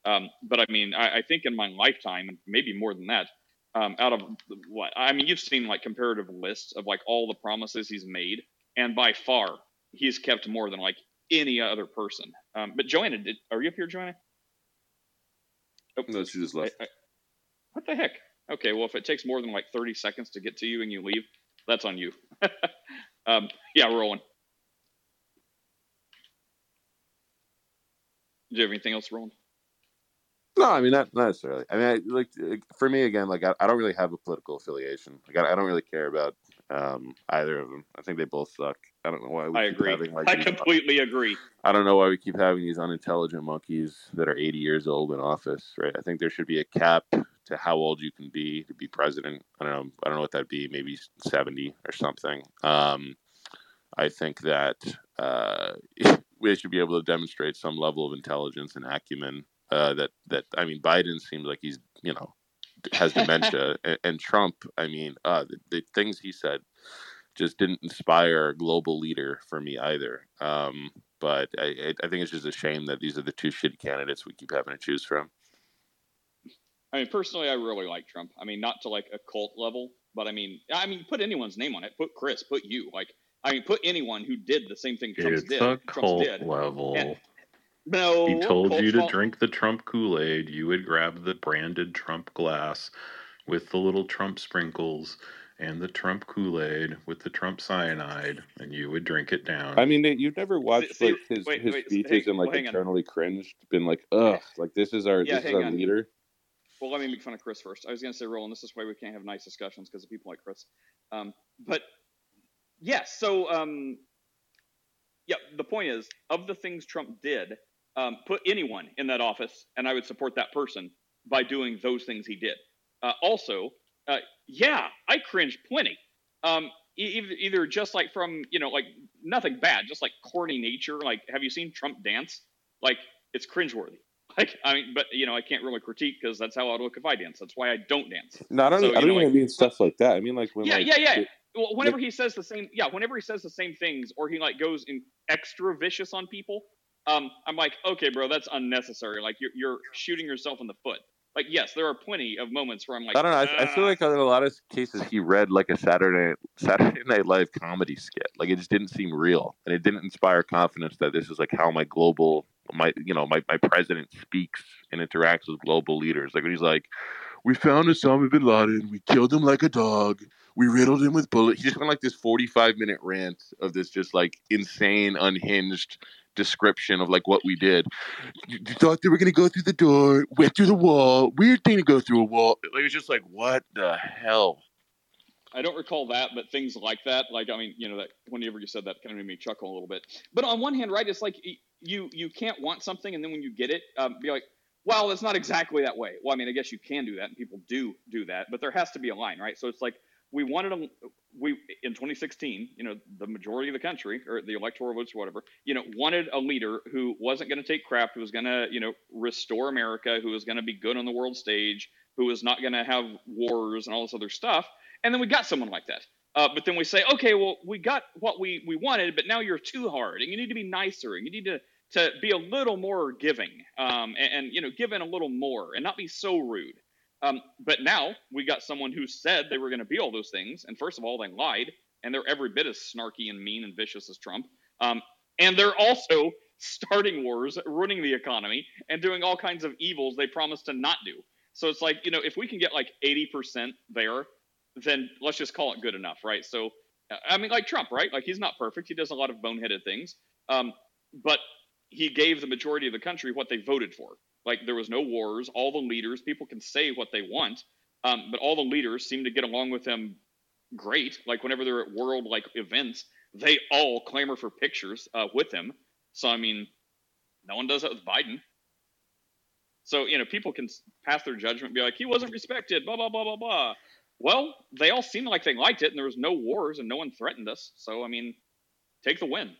Um, but I mean, I, I think in my lifetime, and maybe more than that, um, out of what I mean, you've seen like comparative lists of like all the promises he's made, and by far he's kept more than like any other person. Um, but Joanna, did, are you up here, Joanna? Oh, No, she just left. I, I, what the heck? Okay, well, if it takes more than like thirty seconds to get to you and you leave, that's on you. um, yeah, rolling. Do you have anything else, Roland? No, I mean not, not necessarily. I mean, I, like for me again, like I, I don't really have a political affiliation. Like I, I don't really care about um, either of them. I think they both suck. I don't know why we I keep agree. having like I these, completely agree. I don't know why we keep having these unintelligent monkeys that are eighty years old in office, right? I think there should be a cap to how old you can be to be president. I don't know. I don't know what that'd be. Maybe seventy or something. Um, I think that uh, we should be able to demonstrate some level of intelligence and acumen. Uh, that that I mean, Biden seems like he's you know has dementia, and, and Trump. I mean, uh, the, the things he said just didn't inspire a global leader for me either. Um, but I, I think it's just a shame that these are the two shitty candidates we keep having to choose from. I mean, personally, I really like Trump. I mean, not to like a cult level, but I mean, I mean, put anyone's name on it. Put Chris. Put you. Like, I mean, put anyone who did the same thing Trump It's did. a Trump's cult did. level. And, no, He told cult's you to fault. drink the Trump Kool-Aid. You would grab the branded Trump glass with the little Trump sprinkles and the Trump Kool-Aid with the Trump cyanide, and you would drink it down. I mean, you've never watched See, like his wait, his wait, speeches hang- and like well, hang on. internally cringed, been like, ugh, like this is our Yeah, this is hang our on. leader. Well, let me make fun of Chris first. I was going to say, Roland, this is why we can't have nice discussions because of people like Chris. Um, but yes, yeah, so um, yeah, the point is, of the things Trump did, um, put anyone in that office, and I would support that person by doing those things he did. Uh, also, uh, yeah, I cringed plenty. Um, e- either just like from, you know, like nothing bad, just like corny nature. Like, have you seen Trump dance? Like, it's cringeworthy. Like, I mean, but you know, I can't really critique because that's how I would look if I dance. That's why I don't dance. No, I don't. So, I don't you know, even like- mean stuff like that. I mean like when Yeah, like yeah, yeah. it- Well, whenever he says the same, yeah, whenever he says the same things, or he like goes in extra vicious on people, um, I'm like, okay, bro, that's unnecessary. Like you're you're shooting yourself in the foot. Like, yes, there are plenty of moments where I'm like, I don't know. I, I feel "Ah." like in a lot of cases he read like a Saturday Saturday Night Live comedy skit. Like it just didn't seem real, and it didn't inspire confidence that this is like how my global, my you know, my, my president speaks and interacts with global leaders. Like when he's like, "We found Osama bin Laden. We killed him like a dog. We riddled him with bullets." He just went like this forty-five minute rant of this just like insane, unhinged description of like what we did. You, you thought they were gonna go through the door, went through the wall. Weird thing to go through a wall. It was just like, what the hell? I don't recall that, but things like that, like I mean, you know, that whenever you said that, kind of made me chuckle a little bit. But on one hand, right, it's like you you can't want something, and then when you get it, um, be like, well, it's not exactly that way. Well, I mean, I guess you can do that, and people do do that, but there has to be a line, right? So it's like we wanted a we in twenty sixteen, you know, the majority of the country or the electoral votes, or whatever, you know, wanted a leader who wasn't going to take crap, who was going to, you know, restore America, who was going to be good on the world stage, who was not going to have wars and all this other stuff. And then we got someone like that. Uh, but then we say, okay, well, we got what we, we wanted, but now you're too hard, and you need to be nicer, and you need to, to be a little more giving, um, and, and, you know, give in a little more, and not be so rude. Um, but now we got someone who said they were going to be all those things, and first of all, they lied, and they're every bit as snarky and mean and vicious as Trump. Um, and they're also starting wars, ruining the economy, and doing all kinds of evils they promised to not do. So it's like, you know, if we can get like eighty percent there, then let's just call it good enough, right? So, I mean, like Trump, right? Like, he's not perfect. He does a lot of boneheaded things. Um, but he gave the majority of the country what they voted for. Like, there was no wars. All the leaders, people can say what they want, um, but all the leaders seem to get along with him great. Like, whenever they're at world, like, events, they all clamor for pictures uh, with him. So, I mean, no one does that with Biden. So, you know, people can pass their judgment and be like, he wasn't respected, blah, blah, blah, blah, blah. Well, they all seemed like they liked it, and there was no wars, and no one threatened us. So, I mean, take the win.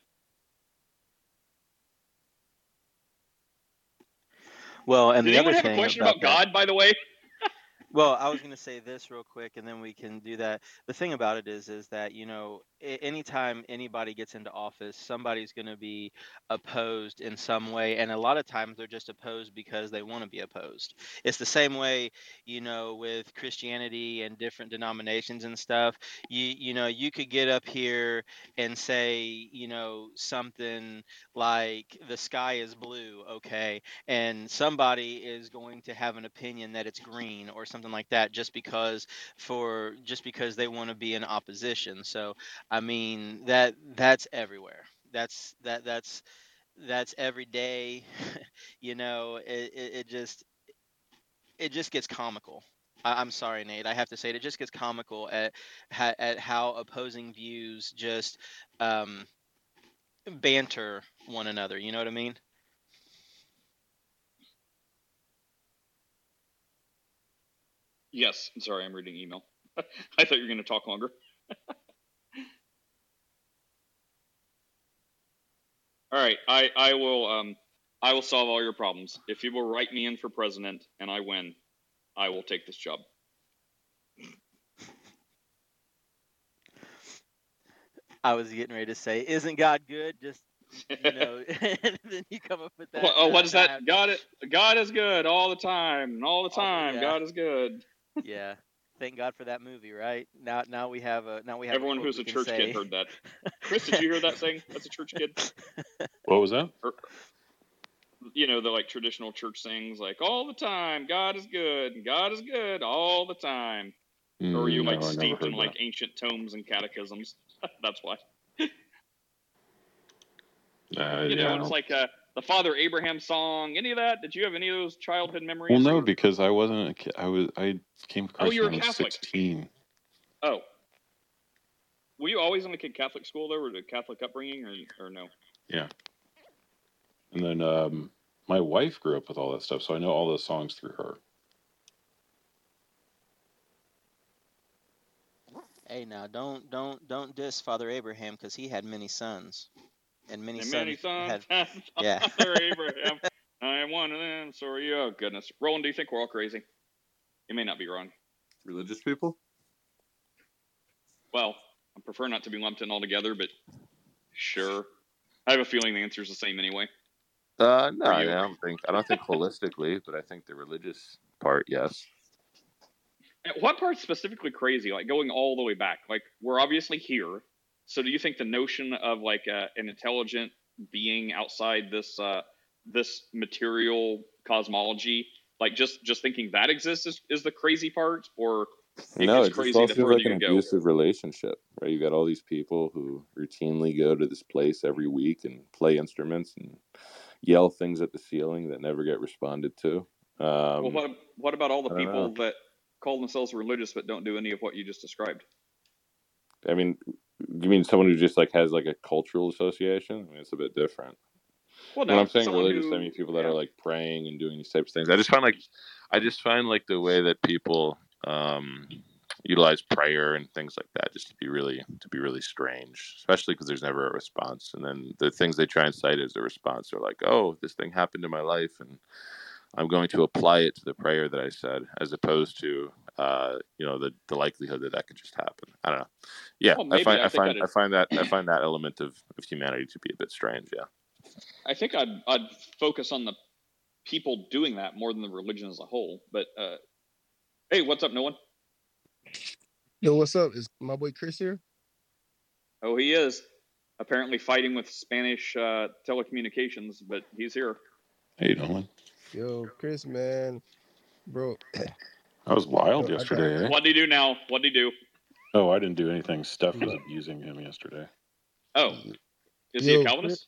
Well, and Did the anyone other have a thing question about about that- God, by the way? Well, I was going to say this real quick, and then we can do that. The thing about it is, is that, you know, a- anytime anybody gets into office, somebody's going to be opposed in some way, and a lot of times they're just opposed because they want to be opposed. It's the same way, you know, with Christianity and different denominations and stuff. You you know, you could get up here and say, you know, something like the sky is blue, okay, and somebody is going to have an opinion that it's green or something like that, just because for just because they want to be in opposition. So I mean that that's everywhere. That's that that's that's every day. You know, it, it, it just it just gets comical. I, I'm sorry, Nate. I have to say it. It just gets comical at ha- at how opposing views just um, banter one another. You know what I mean? Yes. I'm sorry, I'm reading email. I thought you were going to talk longer. All right, I I will um I will solve all your problems if you will write me in for president and I win. I will take this job. I was getting ready to say, "Isn't God good?" Just you know, and then you come up with that. Well, oh, no, what is no, I that? have to- God, it, God is good all the time, all the All the- time. yeah. God is good. Yeah. Thank God for that movie, right? Now, now we have a now we have Everyone a quote who's we a can church say. kid heard that. Chris, did you hear that saying? That's a church kid. What was that? Or, you know, the like traditional church sayings, like all the time, God is good, and God is good all the time. Mm, Or are you no, like I never steeped in heard like that. ancient tomes and catechisms? That's why. Uh, You yeah, know, I and it's don't- like uh, the Father Abraham song. Any of that? Did you have any of those childhood memories? well, no, or- because I wasn't. A ki- I was. I came to Oh, Christ you were when I was Catholic. sixteen. Oh, were you always in a kid Catholic school though, or a Catholic upbringing, or or no? Yeah, and then um, my wife grew up with all that stuff, so I know all those songs through her. Hey, now don't don't don't diss Father Abraham because he had many sons, and many And sons many sons had. had Yeah. Father Abraham. I am one of them. So are you. Oh goodness, Roland, do you think we're all crazy? You may not be wrong. Religious people? Well, I prefer not to be lumped in altogether, but sure. I have a feeling the answer is the same anyway. Uh, no, For I you. don't think. I don't think holistically, but I think the religious part, yes. What part's specifically crazy? Like going all the way back. Like we're obviously here. So do you think the notion of like uh, an intelligent being outside this uh, this material cosmology, like just just thinking that exists, is, is the crazy part, or it No, gets it just crazy all the feels further like an you go? abusive relationship, right? You got all these people who routinely go to this place every week and play instruments and yell things at the ceiling that never get responded to. Um, Well, what what about all the I don't people know. that call themselves religious but don't do any of what you just described? I mean, you mean someone who just like has like a cultural association? I mean, it's a bit different. Well, When no, I'm saying someone religious, who, I mean people that yeah. are like praying and doing these types of things. I just find like, I just find like the way that people um, utilize prayer and things like that just to be really to be really strange, especially because there's never a response. And then the things they try and cite as a response are like, oh, this thing happened in my life, and I'm going to apply it to the prayer that I said, as opposed to uh, you know the the likelihood that that could just happen. I don't know. Yeah, Well, I maybe find I I think find I'd I find that I find that element of, of humanity to be a bit strange. Yeah. I think I'd I'd focus on the people doing that more than the religion as a whole. But uh, hey, what's up, no one? Yo, what's up? Is my boy Chris here? Oh, he is apparently fighting with Spanish uh, telecommunications, but he's here. How you doing? Yo, Chris, man, bro. That was wild Yo, I got- yesterday, eh? What'd he do now? What'd he do? Oh, I didn't do anything. Steph was abusing him yesterday. Oh, is he Yo, a Calvinist?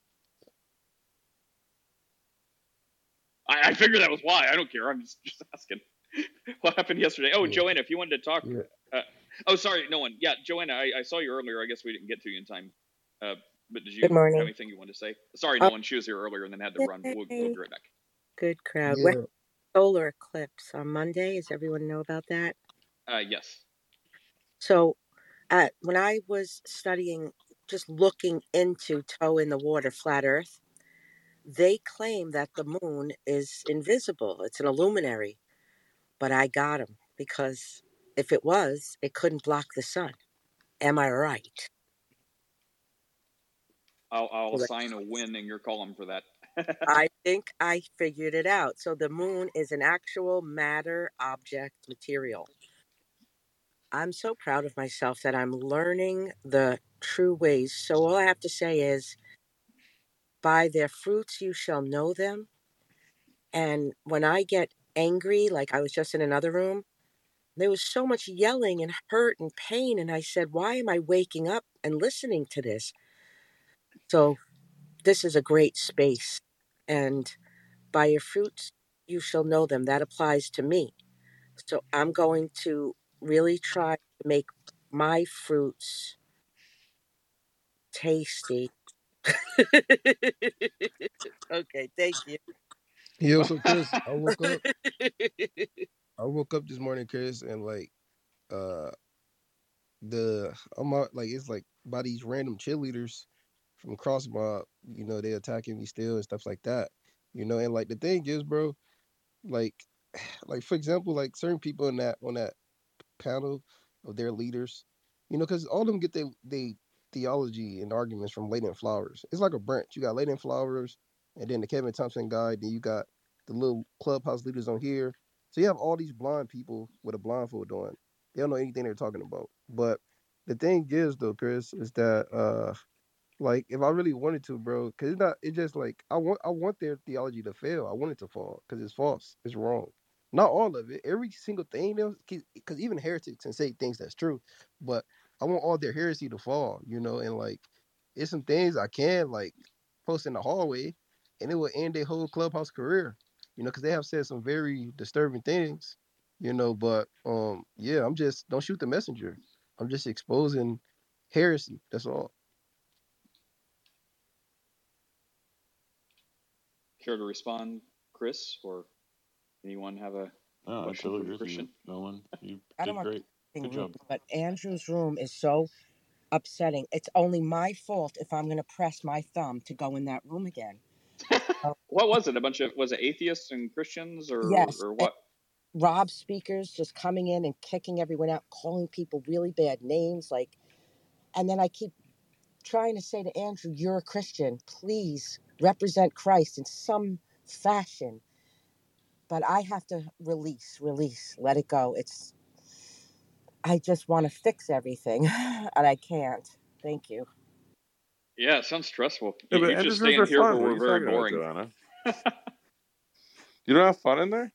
I, I figured that was why. I don't care. I'm just, just asking. What happened yesterday? Oh, Yeah. Joanna, if you wanted to talk. Yeah. Uh, oh, sorry, no one. Yeah, Joanna, I, I saw you earlier. I guess we didn't get to you in time. Uh, but did you Good morning. have anything you wanted to say? Sorry, Oh. no one. She was here earlier and then had to run. We'll, we'll be right back. Good crowd. Yeah. When- solar eclipse on Monday. Does everyone know about that? Uh, yes. So, uh, when I was studying, just looking into toe in the water, flat Earth, they claim that the moon is invisible. It's an illuminary. But I got them because if it was, it couldn't block the sun. Am I right? I'll, I'll Correct. assign a win in your column for that. I think I figured it out. So the moon is an actual matter, object, material. I'm so proud of myself that I'm learning the true ways. So all I have to say is, by their fruits you shall know them. And when I get angry, like I was just in another room, there was so much yelling and hurt and pain. And I said, why am I waking up and listening to this? So this is a great space. And by your fruits you shall know them. That applies to me. So I'm going to really try to make my fruits tasty. Okay, thank you. Yo, so Chris, I woke up. I woke up this morning, Chris, and like, uh, the I'm out, like it's like by these random cheerleaders from Cross Mob. You know, they attacking me still and stuff like that. You know, and like the thing is, bro, like, like for example, like certain people in that on that panel of their leaders, you know, because all of them get their they theology and arguments from Leighton Flowers. It's like a branch. You got Leighton Flowers, and then the Kevin Thompson guy. Then you got the little clubhouse leaders on here. So you have all these blind people with a blindfold on. They don't know anything they're talking about. But the thing is, though, Chris, is that uh, like if I really wanted to, bro, because it's not. It's just like I want. I want their theology to fail. I want it to fall because it's false. It's wrong. Not all of it. Every single thing, because even heretics can say things that's true, but I want all their heresy to fall. You know, and like it's some things I can like post in the hallway, and it will end their whole clubhouse career. You know, because they have said some very disturbing things. You know, but um, yeah, I'm just don't shoot the messenger. I'm just exposing heresy. That's all. Care to respond, Chris, or anyone have a No, I question totally for the agree with you, Christian? Nolan. You I don't did want great. to Good be rude, job. but Andrew's room is so upsetting. It's only my fault if I'm going to press my thumb to go in that room again. So, What was it? A bunch of was it atheists and Christians or yes, or and what? Rob speakers just coming in and kicking everyone out, calling people really bad names, like, and then I keep trying to say to Andrew, "You're a Christian. Please represent Christ in some fashion." But I have to release, release, let it go. It's I just want to fix everything, and I can't. Thank you. Yeah, it sounds stressful. Yeah, You, but you just stay interviews in are here fun. where What are we're you very talking about, boring. Joanna? You don't have fun in there?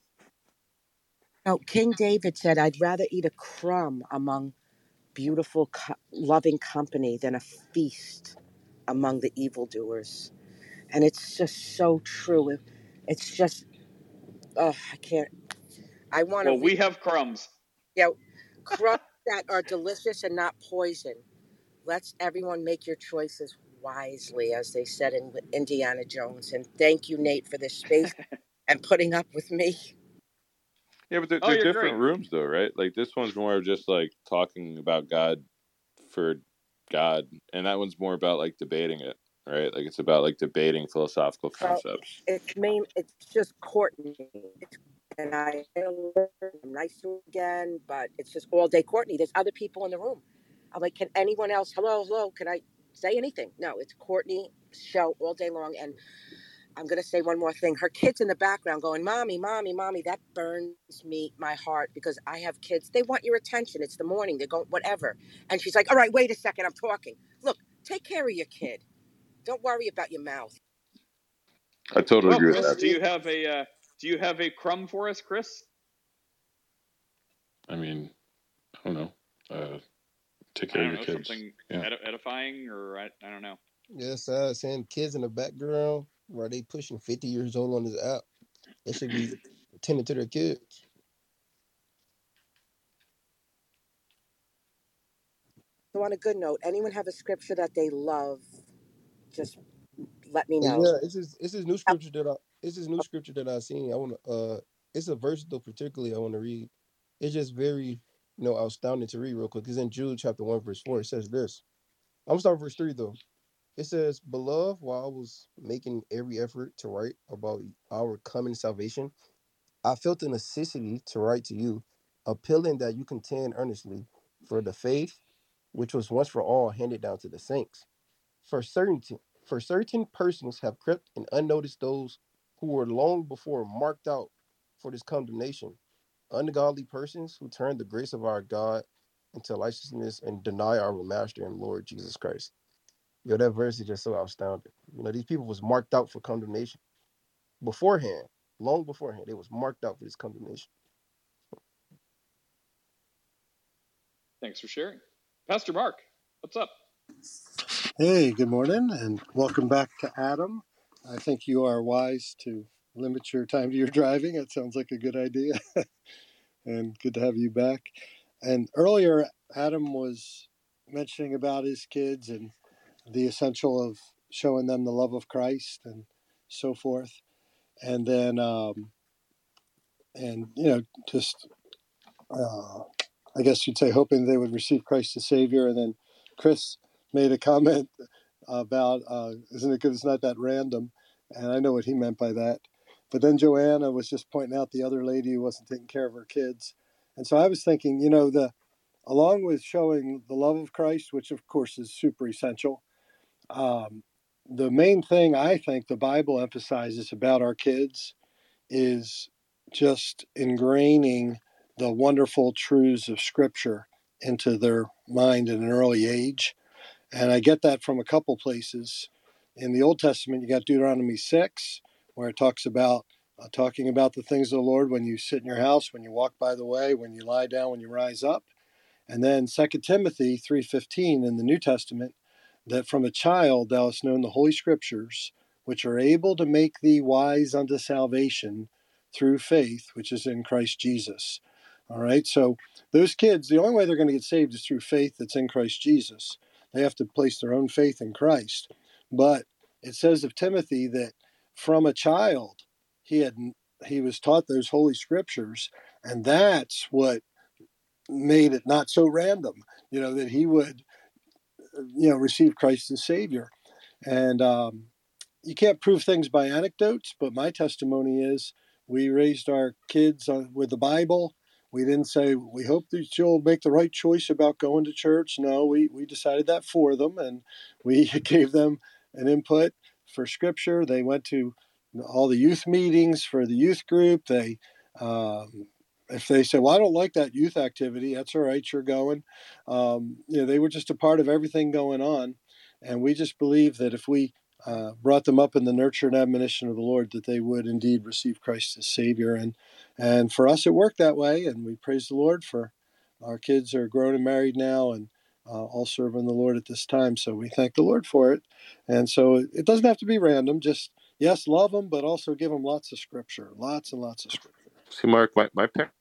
No, King David said, "I'd rather eat a crumb among beautiful, co- loving company than a feast among the evildoers." And it's just so true. It- It's just, oh, I can't. I want to Well, read, we have crumbs. you know, crumbs that are delicious and not poison. Let's everyone make your choices wisely, as they said in Indiana Jones. And thank you, Nate, for this space and putting up with me. Yeah, but they're, Oh, they're you're different great. rooms, though, right? Like this one's more of just like talking about God for God, and that one's more about like debating it, right? Like it's about like debating philosophical Well, concepts. it's main. It's just Courtney, and I am nice to her again, but it's just all day Courtney. There's other people in the room. I'm like, can anyone else? Hello, hello. Can I say anything? No, it's Courtney show all day long. And I'm gonna say one more thing. Her kids in the background going, "Mommy, mommy, mommy." That burns me my heart because I have kids. They want your attention. It's the morning. They're going whatever. And she's like, "All right, wait a second. I'm talking. Look, take care of your kid. Don't worry about your mouth." I totally Well, agree with Chris, that. do you have a uh, do you have a crumb for us, Chris? I mean, I don't know. Uh, take I care of don't your know, kids. something Yeah. edi- edifying, or I, I don't know. Yes, uh, saying kids in the background where they pushing fifty years old on this app. They should be attending to their kids. So on a good note, anyone have a scripture that they love? Just let me And know. yeah, it's this it's this new scripture that I it's this new scripture that I seen. I wanna uh it's a verse though particularly I want to read. It's just very, you know, astounding to read real quick. It's in Jude chapter one, verse four. It says this. I'm starting verse three though. It says, "Beloved, while I was making every effort to write about our coming salvation, I felt the necessity to write to you, appealing that you contend earnestly for the faith which was once for all handed down to the saints. For certainty, For certain persons have crept and unnoticed those who were long before marked out for this condemnation. Ungodly persons who turn the grace of our God into licentiousness and deny our Master and Lord Jesus Christ. Yo, that verse is just so astounding. You know, these people was marked out for condemnation beforehand, long beforehand. They was marked out for this condemnation. Thanks for sharing. Pastor Mark, what's up? Hey, good morning, and welcome back to Adam. I think you are wise to limit your time to your driving. That sounds like a good idea, and good to have you back. And earlier, Adam was mentioning about his kids and the essential of showing them the love of Christ and so forth. And then, um, and, you know, just, uh, I guess you'd say, hoping they would receive Christ as Savior. And then Chris made a comment about, uh, isn't it good it's not that random? And I know what he meant by that. But then Joanna was just pointing out the other lady who wasn't taking care of her kids. And so I was thinking, you know, the along with showing the love of Christ, which of course is super essential, um, the main thing I think the Bible emphasizes about our kids is just ingraining the wonderful truths of Scripture into their mind at an early age. And I get that from a couple places. In the Old Testament, you got Deuteronomy six, where it talks about uh, talking about the things of the Lord when you sit in your house, when you walk by the way, when you lie down, when you rise up. And then Second Timothy three fifteen in the New Testament, that from a child thou hast known the Holy Scriptures, which are able to make thee wise unto salvation through faith, which is in Christ Jesus. All right, so those kids, the only way they're going to get saved is through faith that's in Christ Jesus. They have to place their own faith in Christ. But it says of Timothy that from a child, he had he was taught those Holy Scriptures, and that's what made it not so random, you know, that he would, you know, receive Christ as Savior. And um, you can't prove things by anecdotes, but my testimony is we raised our kids on, with the Bible. We didn't say, we hope that you'll make the right choice about going to church. No, we, we decided that for them, and we gave them an input for Scripture. They went to all the youth meetings for the youth group. They, um, if they say, well, I don't like that youth activity, that's all right, you're going. Um, you know, they were just a part of everything going on. And we just believe that if we uh, brought them up in the nurture and admonition of the Lord, that they would indeed receive Christ as Savior. And and for us, it worked that way. And we praise the Lord for our kids are grown and married now and uh, all serving the Lord at this time. So we thank the Lord for it. And so it, it doesn't have to be random. Just, yes, love them, but also give them lots of Scripture, lots and lots of Scripture. See, Mark, my, my parents.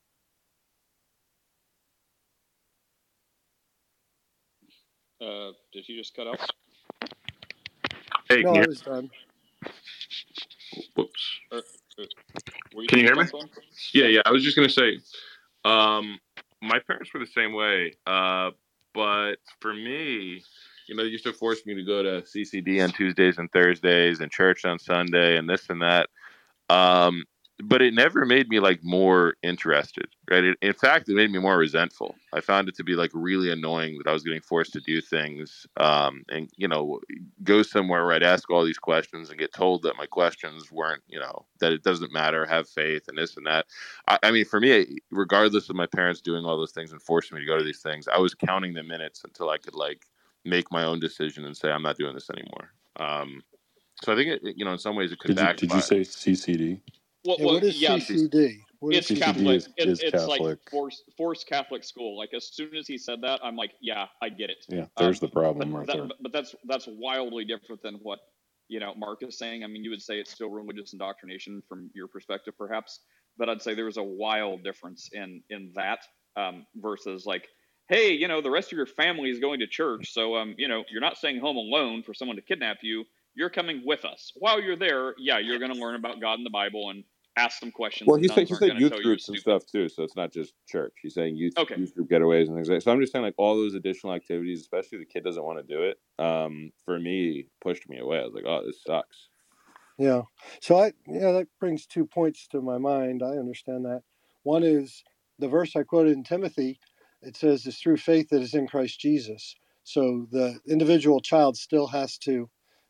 Uh, did you just cut out? Hey, No, can I you, was done. whoops. Or, uh, were Can you hear me? jump on? Yeah, yeah. I was just gonna say, um, my parents were the same way. Uh, but for me, you know, they used to force me to go to C C D on Tuesdays and Thursdays and church on Sunday and this and that. Um, but it never made me like more interested, right? It, in fact, it made me more resentful. I found it to be like really annoying that I was getting forced to do things, um, and you know, go somewhere where I'd ask all these questions and get told that my questions weren't, you know, that it doesn't matter, have faith and this and that. I, I mean, for me, regardless of my parents doing all those things and forcing me to go to these things, I was counting the minutes until I could like make my own decision and say, I'm not doing this anymore. Um, so I think it, you know, in some ways it could Did you did you backfire. say C C D? Well, Yeah, well, what is yeah, C C D? What is it's C C D Catholic. is, It, is it's like Catholic. forced forced Catholic school. Like as soon as he said that, I'm like, yeah, I get it. Yeah, there's Um, the problem but right that, there. but that's that's wildly different than what you know Mark is saying. I mean, you would say it's still religious indoctrination from your perspective, perhaps, but I'd say there was a wild difference in in that um, versus like, hey, you know, the rest of your family is going to church, so um, you know, you're not staying home alone for someone to kidnap you. You're coming with us. While you're there, yeah, you're going to learn about God and the Bible and ask some questions. Well, And he said nuns he aren't said going to youth tell you groups and stupid. stuff too, so it's not just church. He's saying youth Okay. youth group getaways and things like that. So I'm just saying like all those additional activities, especially if the kid doesn't want to do it, um, for me pushed me away. I was like, oh, this sucks. Yeah. So I, yeah, that brings two points to my mind. I understand that. One is the verse I quoted in Timothy. It says it's through faith that is in Christ Jesus. So the individual child still has to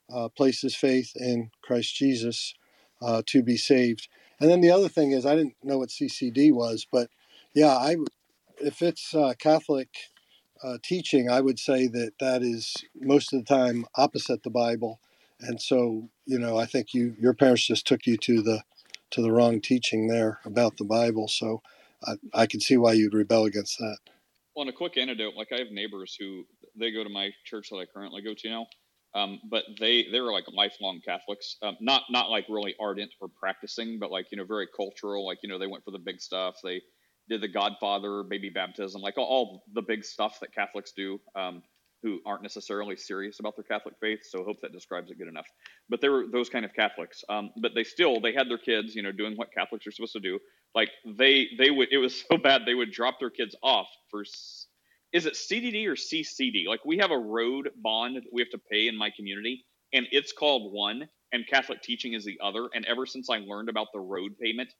uh, place his faith in Christ Jesus uh, to be saved. And then the other thing is, I didn't know what C C D was, but yeah, I if it's uh, Catholic uh, teaching, I would say that that is most of the time opposite the Bible. And so, you know, I think you your parents just took you to the to the wrong teaching there about the Bible. So I, I can see why you'd rebel against that. Well, and a quick anecdote, like I have neighbors who they go to my church that I currently go to now, um, but they they were like lifelong Catholics, um, not not like really ardent or practicing, but like you know very cultural. Like you know they went for the big stuff. They did the Godfather, baby baptism, like all, all the big stuff that Catholics do. Um, who aren't necessarily serious about their Catholic faith, so I hope that describes it good enough. But they were those kind of Catholics. Um, but they still they had their kids, you know, doing what Catholics are supposed to do. Like they they would it was so bad they would drop their kids off for is it C D D or C C D? Like we have a road bond that we have to pay in my community, and it's called one, and Catholic teaching is the other. And ever since I learned about the road payment,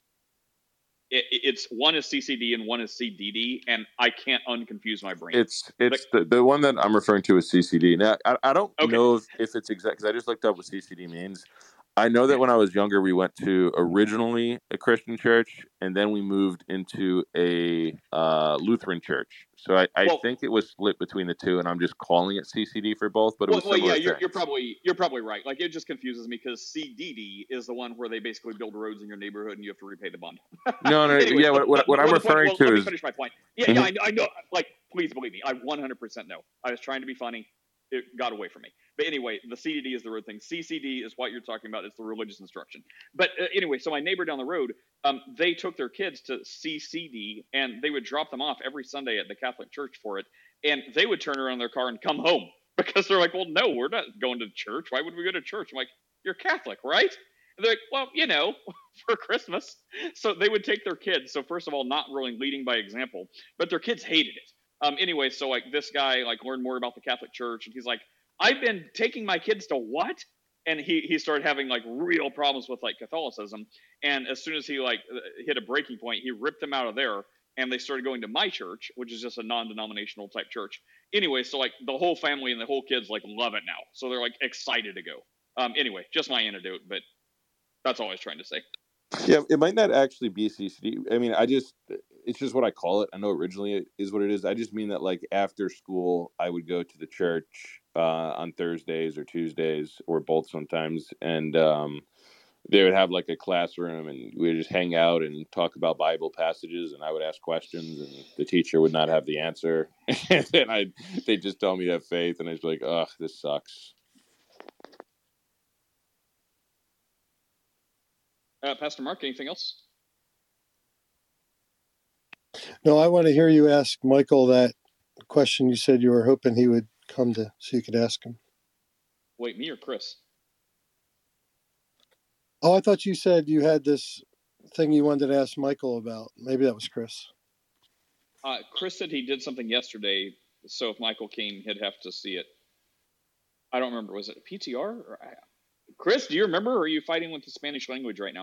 it, it's one is C C D and one is C D D, and I can't unconfuse my brain. It's it's the, the one that I'm referring to is C C D. Now I, I don't Okay. know if, if it's exact because I just looked up what C C D means. I know that when I was younger, we went to originally a Christian church, and then we moved into a uh, Lutheran church. So I, I Well- think it was split between the two, and I'm just calling it C C D for both. But it Well, was well similar yeah, you're, things. you're probably you're probably right. Like it just confuses me because C D D is the one where they basically build roads in your neighborhood and you have to repay the bond. No, no, Anyways, yeah. but- What, what, but- what but I'm the point- referring well, to let me is finish my point. Yeah, Mhm. yeah, I, I know. Like, please believe me, I one hundred percent know. I was trying to be funny. It got away from me. But anyway, the C D D is the road thing. C C D is what you're talking about. It's the religious instruction. But uh, anyway, so my neighbor down the road, um, they took their kids to C C D, and they would drop them off every Sunday at the Catholic church for it. And they would turn around in their car and come home because they're like, well, no, we're not going to church. Why would we go to church? I'm like, you're Catholic, right? And they're like, well, you know, for Christmas. So they would take their kids. So first of all, not really leading by example, but their kids hated it. Um, anyway, so like this guy like learned more about the Catholic Church, and he's like, I've been taking my kids to what? And he he started having like real problems with like Catholicism. And as soon as he like hit a breaking point, he ripped them out of there, and they started going to my church, which is just a non-denominational type church. Anyway, so like the whole family and the whole kids like love it now, so they're like excited to go. Um, anyway, just my anecdote, but that's all I was trying to say. Yeah, it might not actually be C C D. I mean, I just, it's just what I call it. I know originally it is what it is. I just mean that, like, after school, I would go to the church uh, on Thursdays or Tuesdays, or both sometimes. And um, they would have, like, a classroom, and we would just hang out and talk about Bible passages, and I would ask questions, and the teacher would not have the answer. And then I, they'd just tell me to have faith, and I'd be like, ugh, this sucks. Uh, Pastor Mark, anything else? No, I want to hear you ask Michael that question you said you were hoping he would come to so you could ask him. Wait, me or Chris? Oh, I thought you said you had this thing you wanted to ask Michael about. Maybe that was Chris. Uh, Chris said he did something yesterday, so if Michael came, he'd have to see it. I don't remember. Was it a P T R? Or I, Chris, do you remember, or are you fighting with the Spanish language right now?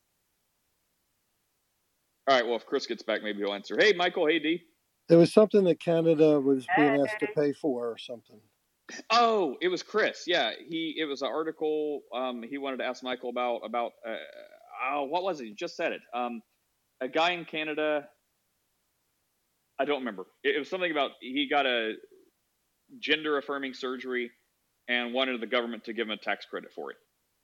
All right, well, if Chris gets back, maybe he'll answer. Hey, Michael. Hey, D. It was something that Canada was being asked to pay for or something. Oh, it was Chris. Yeah, he. It was an article um, he wanted to ask Michael about, about, uh, oh, what was it? He just said it. Um, a guy in Canada, I don't remember. It, it was something about he got a gender-affirming surgery and wanted the government to give him a tax credit for it.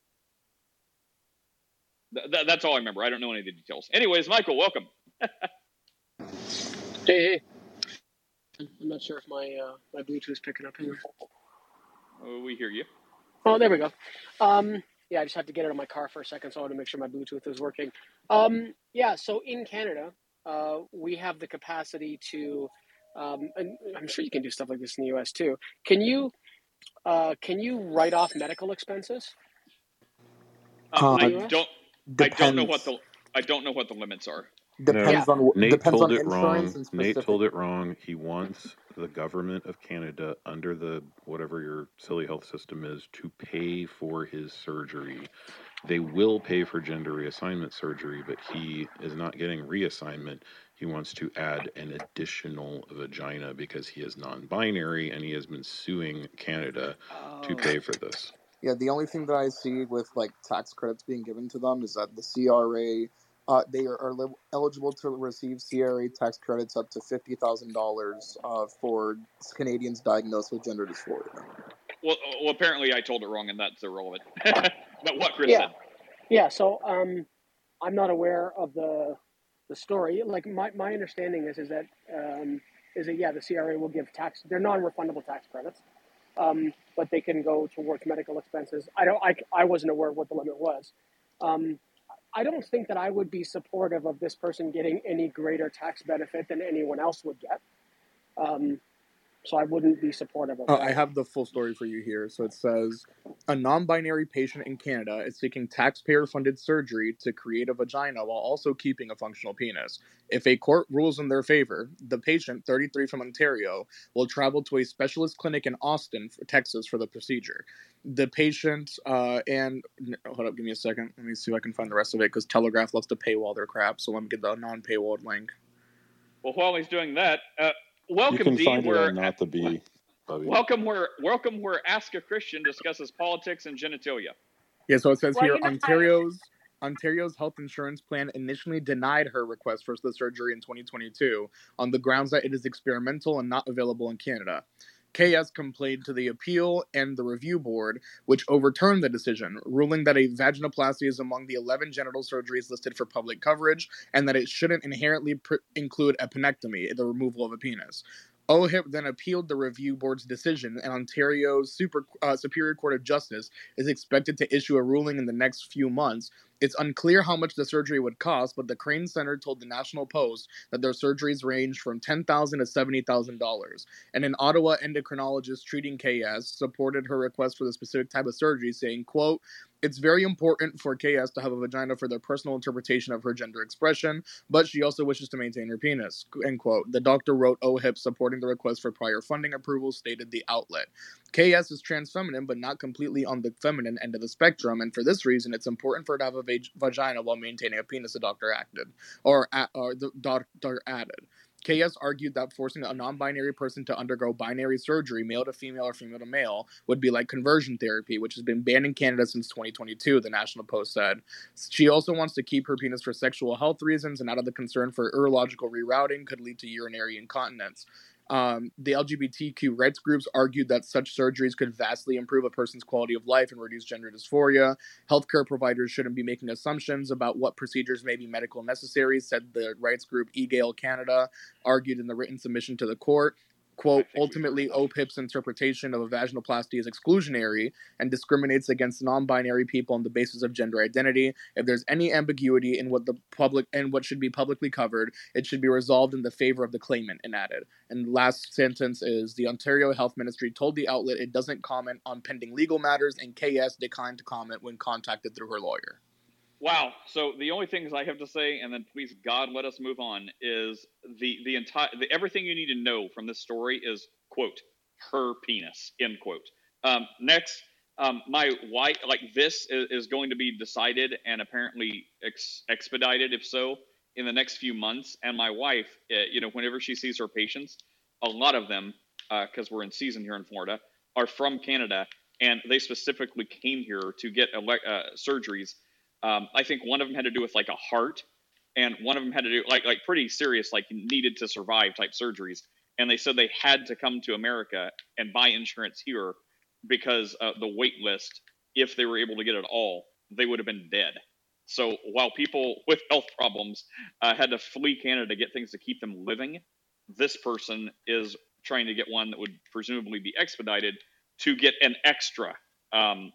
Th- th- that's all I remember. I don't know any of the details. Anyways, Michael, welcome. Hey, hey. I'm not sure if my uh, my Bluetooth's picking up here. Oh, we hear you. Oh, there we go. Um, yeah, I just had to get out of my car for a second, so I wanted to make sure my Bluetooth was working. Um, yeah, so in Canada, uh, we have the capacity to, um, and I'm sure you can do stuff like this in the U S too. Can you, uh, can you write off medical expenses? Um, Uh, I in the U S? don't. I don't know depends. what the. I don't know what the limits are. Depends No, on wh- Nate depends told on it insurance wrong. and Nate specific. told it wrong. He wants the government of Canada, under the whatever your silly health system is, to pay for his surgery. They will pay for gender reassignment surgery, but he is not getting reassignment. He wants to add an additional vagina because he is non-binary, and he has been suing Canada to Oh. pay for this. Yeah, the only thing that I see with like tax credits being given to them is that the C R A, uh, they are, are li- eligible to receive C R A tax credits up to fifty thousand dollars uh, for Canadians diagnosed with gender dysphoria. Well, well, apparently I told it wrong, and that's irrelevant. But what Chris Yeah, said. yeah. So um, I'm not aware of the the story. Like my, my understanding is is that um, is that yeah, the C R A will give tax. They're non-refundable tax credits, um, but they can go towards medical expenses. I don't. I, I wasn't aware of what the limit was. Um, I don't think that I would be supportive of this person getting any greater tax benefit than anyone else would get. Um, so I wouldn't be supportive of Uh, that. I have the full story for you here. So it says, a non-binary patient in Canada is seeking taxpayer-funded surgery to create a vagina while also keeping a functional penis. If a court rules in their favor, the patient, thirty-three from Ontario, will travel to a specialist clinic in Austin, Texas, for the procedure. The patient, uh, and hold up, give me a second. Let me see if I can find the rest of it, because Telegraph loves to paywall their crap. So let me get the non-paywalled link. Well, while he's doing that, uh, You welcome, can Dean. find it Where on Not the Bee, Bubby. welcome where welcome where Ask a Christian discusses politics and genitalia. Yeah, so it says Well, here, you know, I- Ontario's Ontario's health insurance plan initially denied her request for the surgery in twenty twenty-two on the grounds that it is experimental and not available in Canada. K S complained to the appeal and the review board, which overturned the decision, ruling that a vaginoplasty is among the eleven genital surgeries listed for public coverage and that it shouldn't inherently pr- include a penectomy, the removal of a penis. O H I P then appealed the review board's decision, and Ontario's Super, uh, Superior Court of Justice is expected to issue a ruling in the next few months. It's unclear how much the surgery would cost, but the Crane Center told the National Post that their surgeries range from ten thousand dollars to seventy thousand dollars. And an Ottawa endocrinologist treating K S supported her request for the specific type of surgery, saying, quote, "It's very important for K S to have a vagina for their personal interpretation of her gender expression, but she also wishes to maintain her penis," end quote. The doctor wrote O H I P supporting the request for prior funding approval, stated the outlet. K S is trans feminine, but not completely on the feminine end of the spectrum, and for this reason, it's important for her to have a vag- vagina while maintaining a penis, the doctor acted, or, a- or the doctor added. K S argued that forcing a non-binary person to undergo binary surgery, male to female or female to male, would be like conversion therapy, which has been banned in Canada since twenty twenty-two, the National Post said. She also wants to keep her penis for sexual health reasons and out of the concern for urological rerouting could lead to urinary incontinence. Um, the L G B T Q rights groups argued that such surgeries could vastly improve a person's quality of life and reduce gender dysphoria. Healthcare providers shouldn't be making assumptions about what procedures may be medical necessary, said the rights group eGale Canada, argued in the written submission to the court. Quote, ultimately, O P I P's interpretation of a vaginoplasty is exclusionary and discriminates against non-binary people on the basis of gender identity. If there's any ambiguity in what the public and what should be publicly covered, it should be resolved in the favor of the claimant, and added. And last sentence is, the Ontario Health Ministry told the outlet it doesn't comment on pending legal matters, and K S declined to comment when contacted through her lawyer. Wow. So the only things I have to say, and then please God let us move on, is the the entire the, everything you need to know from this story is, quote, her penis, end quote. Um, next, um, my wife, like this is, is going to be decided and apparently ex- expedited, if so, in the next few months. And my wife, uh, you know, whenever she sees her patients, a lot of them, because uh, we're in season here in Florida, are from Canada, and they specifically came here to get ele- uh, surgeries. Um, I think one of them had to do with like a heart, and one of them had to do like like pretty serious, like needed to survive type surgeries. And they said they had to come to America and buy insurance here because uh, the wait list, if they were able to get it all, they would have been dead. So while people with health problems uh, had to flee Canada to get things to keep them living, this person is trying to get one that would presumably be expedited to get an extra um,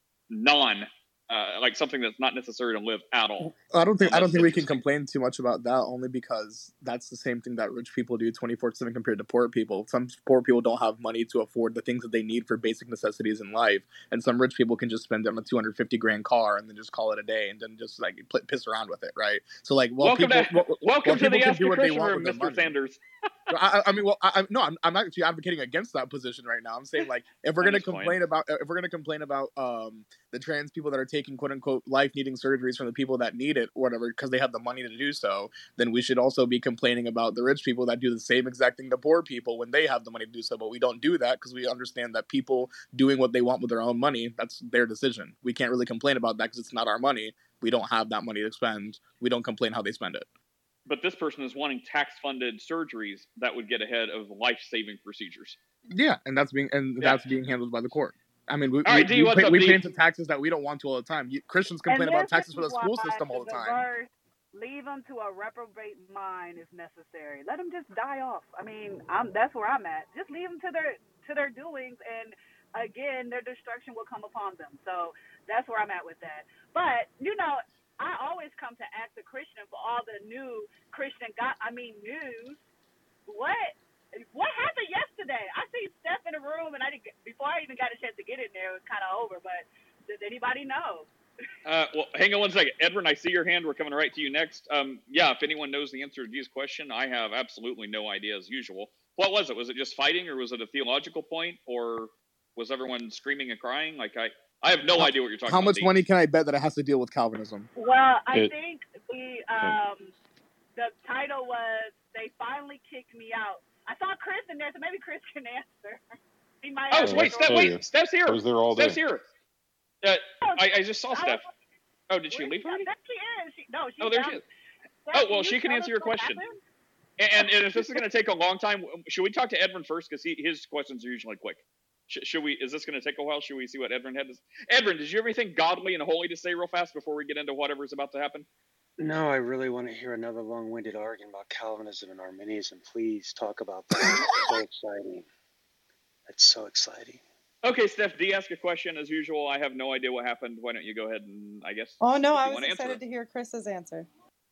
non. Uh, like something that's not necessary to live at all. I don't think Um, I don't that's think we can interesting. complain too much about that, only because that's the same thing that rich people do twenty-four seven compared to poor people. Some poor people don't have money to afford the things that they need for basic necessities in life, and some rich people can just spend it on a two hundred fifty grand car and then just call it a day and then just like pl- piss around with it, right? So like, well, Welcome people, to well, welcome well, to people the can Ask do a what they Christian want room, with their Mister money. Sanders. I, I mean, well, I, I, no, I'm, I'm actually advocating against that position right now. I'm saying, like, if we're I'm gonna just playing. complain about, if we're gonna complain about um the trans people that are taking quote unquote life needing surgeries from the people that need it or whatever because they have the money to do so, then we should also be complaining about the rich people that do the same exact thing to poor people when they have the money to do so. But we don't do that because we understand that people doing what they want with their own money, that's their decision. We can't really complain about that because it's not our money. We don't have that money to spend. We don't complain how they spend it. But this person is wanting tax-funded surgeries that would get ahead of life-saving procedures. Yeah, and that's being and Yeah. that's being handled by the court. I mean, we All right, we, D, we, what's pay, up, we D? pay into taxes that we don't want to all the time. You, Christians complain And about this taxes for is the school why system all the the time. verse, leave them to a reprobate mind if necessary. Let them just die off. I mean, I'm, that's where I'm at. Just leave them to their to their doings, and again, their destruction will come upon them. So that's where I'm at with that. But you know, I always come to Ask the Christian for all the new Christian God. I mean, news. What? What happened yesterday? I see Steph in the room, and I didn't. Before I even got a chance to get in there, it was kind of over. But does anybody know? Uh, well, hang on one second. Edwin, I see your hand. We're coming right to you next. Um, yeah, if anyone knows the answer to Dee's question, I have absolutely no idea as usual. What was it? Was it just fighting, or was it a theological point, or was everyone screaming and crying? Like, I, I have no How, idea what you're talking how about. much Dee. money can I bet that it has to deal with Calvinism? Well, I It, think the um the title was "They Finally Kicked Me Out." I saw Chris in there, so maybe Chris can answer. He might Oh, have oh, wait, I the Steph, tell story. you, wait, Steph's I here. was there all Steph's day. here. Uh, Oh, I, I just saw I Steph. was, Oh, did she where's leave Steph? already? There she is. She, no, she's Oh, there down. she is. Steph, Oh, can well, you she can tell answer us your what question. happened? And, and if this is going to take a long time, should we talk to Edwin first? Because his questions are usually quick. Sh- should we? Is this going to take a while? Should we see what Edwin had to say? Edwin, did you have anything godly and holy to say real fast before we get into whatever's about to happen? No, I really want to hear another long-winded argument about Calvinism and Arminianism. Please talk about that. It's so exciting. It's so exciting. Okay, Steph, D, ask a question as usual. I have no idea what happened. Why don't you go ahead and, I guess, Oh no, if I you was want to answer excited it. to hear Chris's answer.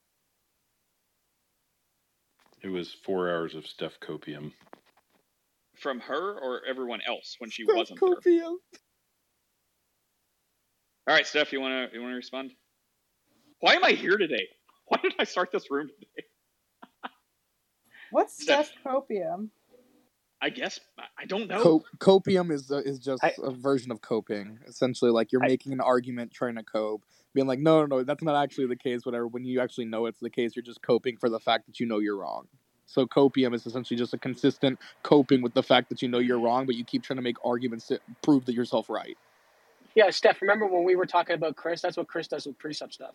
It was four hours of Steph copium. From her or everyone else when she Steph wasn't there? Copium. All right, Steph, you want to you want to respond? Why am I here today? Why did I start this room today? What's Steph, Steph copium? I guess I don't know. Co- copium is uh, is just I, a version of coping. Essentially, like you're I, making an argument, trying to cope, being like, no, no, no, that's not actually the case. Whatever. When you actually know it's the case, you're just coping for the fact that you know you're wrong. So copium is essentially just a consistent coping with the fact that you know you're wrong, but you keep trying to make arguments to prove that yourself right. Yeah, Steph, remember when we were talking about Chris? That's what Chris does with precept stuff.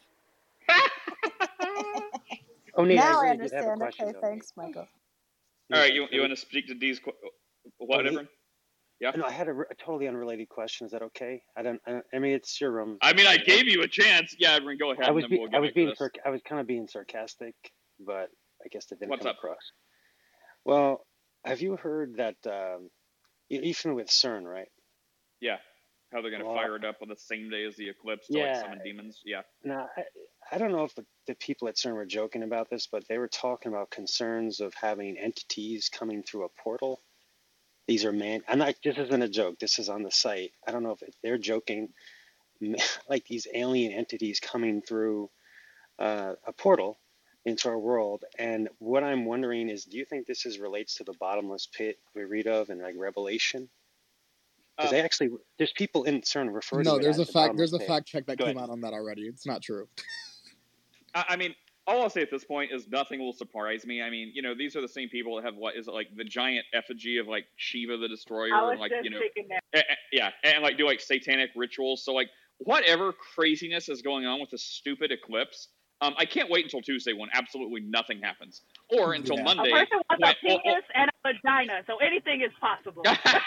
oh, Nate, Now I I really did have a understand. question, Okay, though, thanks, Nate. Michael. All Nate, right, I you you really, want to speak to D's qu- oh, what, Nate, Edwin? Yeah. no, I had a, a totally unrelated question. Is that okay? I don't. I, I mean, it's your room. I mean, I I, gave you a chance. Yeah, Edwin, go ahead, I and was then be, we'll I get was back to being this. sarc- I was kind of being sarcastic, but I guess that didn't What's come up? across. Well, have you heard that? Um, you, you're familiar with CERN, right? Yeah, how they're gonna Well, fire it up on the same day as the eclipse to like yeah. summon demons. Yeah. Now, I, I don't know if the, the people at CERN were joking about this, but they were talking about concerns of having entities coming through a portal. These are man. I'm not. This isn't a joke. This is on the site. I don't know if it, they're joking, like these alien entities coming through uh, a portal into our world. And what I'm wondering is, do you think this is relates to the bottomless pit we read of in like Revelation? Because Um, they actually, there's people in CERN refer to No, it there's as a the fact. bottomless There's a pit. fact check that Go came ahead. out on that already. It's not true. I, I mean, all I'll say at this point is nothing will surprise me. I mean, you know, these are the same people that have what is it like the giant effigy of like Shiva the Destroyer, I was and like just you know, thinking that. a- a- yeah, and like do like satanic rituals. So like whatever craziness is going on with this stupid eclipse, um, I can't wait until Tuesday when absolutely nothing happens, or until Yeah. A Monday person wants when, a penis and a vagina, so anything is possible.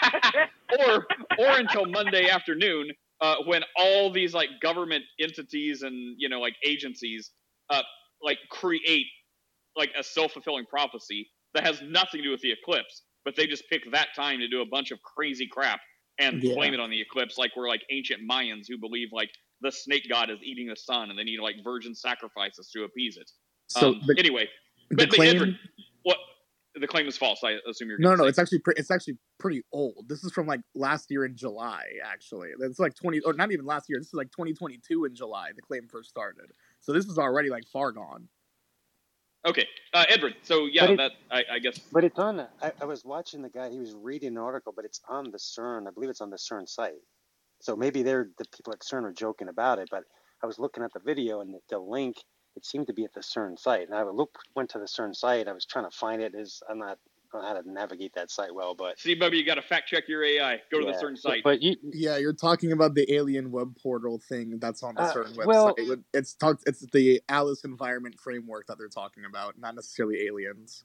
or or until Monday afternoon uh, when all these like government entities and you know like agencies uh, like create like a self-fulfilling prophecy that has nothing to do with the eclipse, but they just pick that time to do a bunch of crazy crap and Yeah. blame it on the eclipse, like we're like ancient Mayans who believe like the snake god is eating the sun and they need like virgin sacrifices to appease it. So Um, the anyway, the but, but claim. Edward, what the claim is false? I assume you're No, going to no, say. it's actually pre- it's actually pretty old. This is from like last year in July. Actually, that's like twenty or not even last year. This is like twenty twenty-two in July. The claim first started. So this is already like far gone. Okay, uh, Edward. So yeah, it, that I, I guess. But it's on. I, I was watching the guy. He was reading an article, but it's on the CERN. I believe it's on the CERN site. So maybe they're the people at CERN are joking about it. But I was looking at the video and the, the link. It seemed to be at the CERN site, and I looked, went to the CERN site. I was trying to find it. Is I'm not. I don't know how to navigate that site well, but see, Bubby, you got to fact check your A I. Go to yeah. the CERN site. But you, yeah, you're talking about the alien web portal thing that's on the uh, CERN website. well, It's talked. It's the Alice environment framework that they're talking about, not necessarily aliens.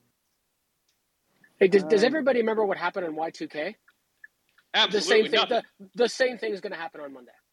Hey, does, does Um, everybody remember what happened on Y two K? Absolutely The same thing. nothing. The, the same thing is going to happen on Monday.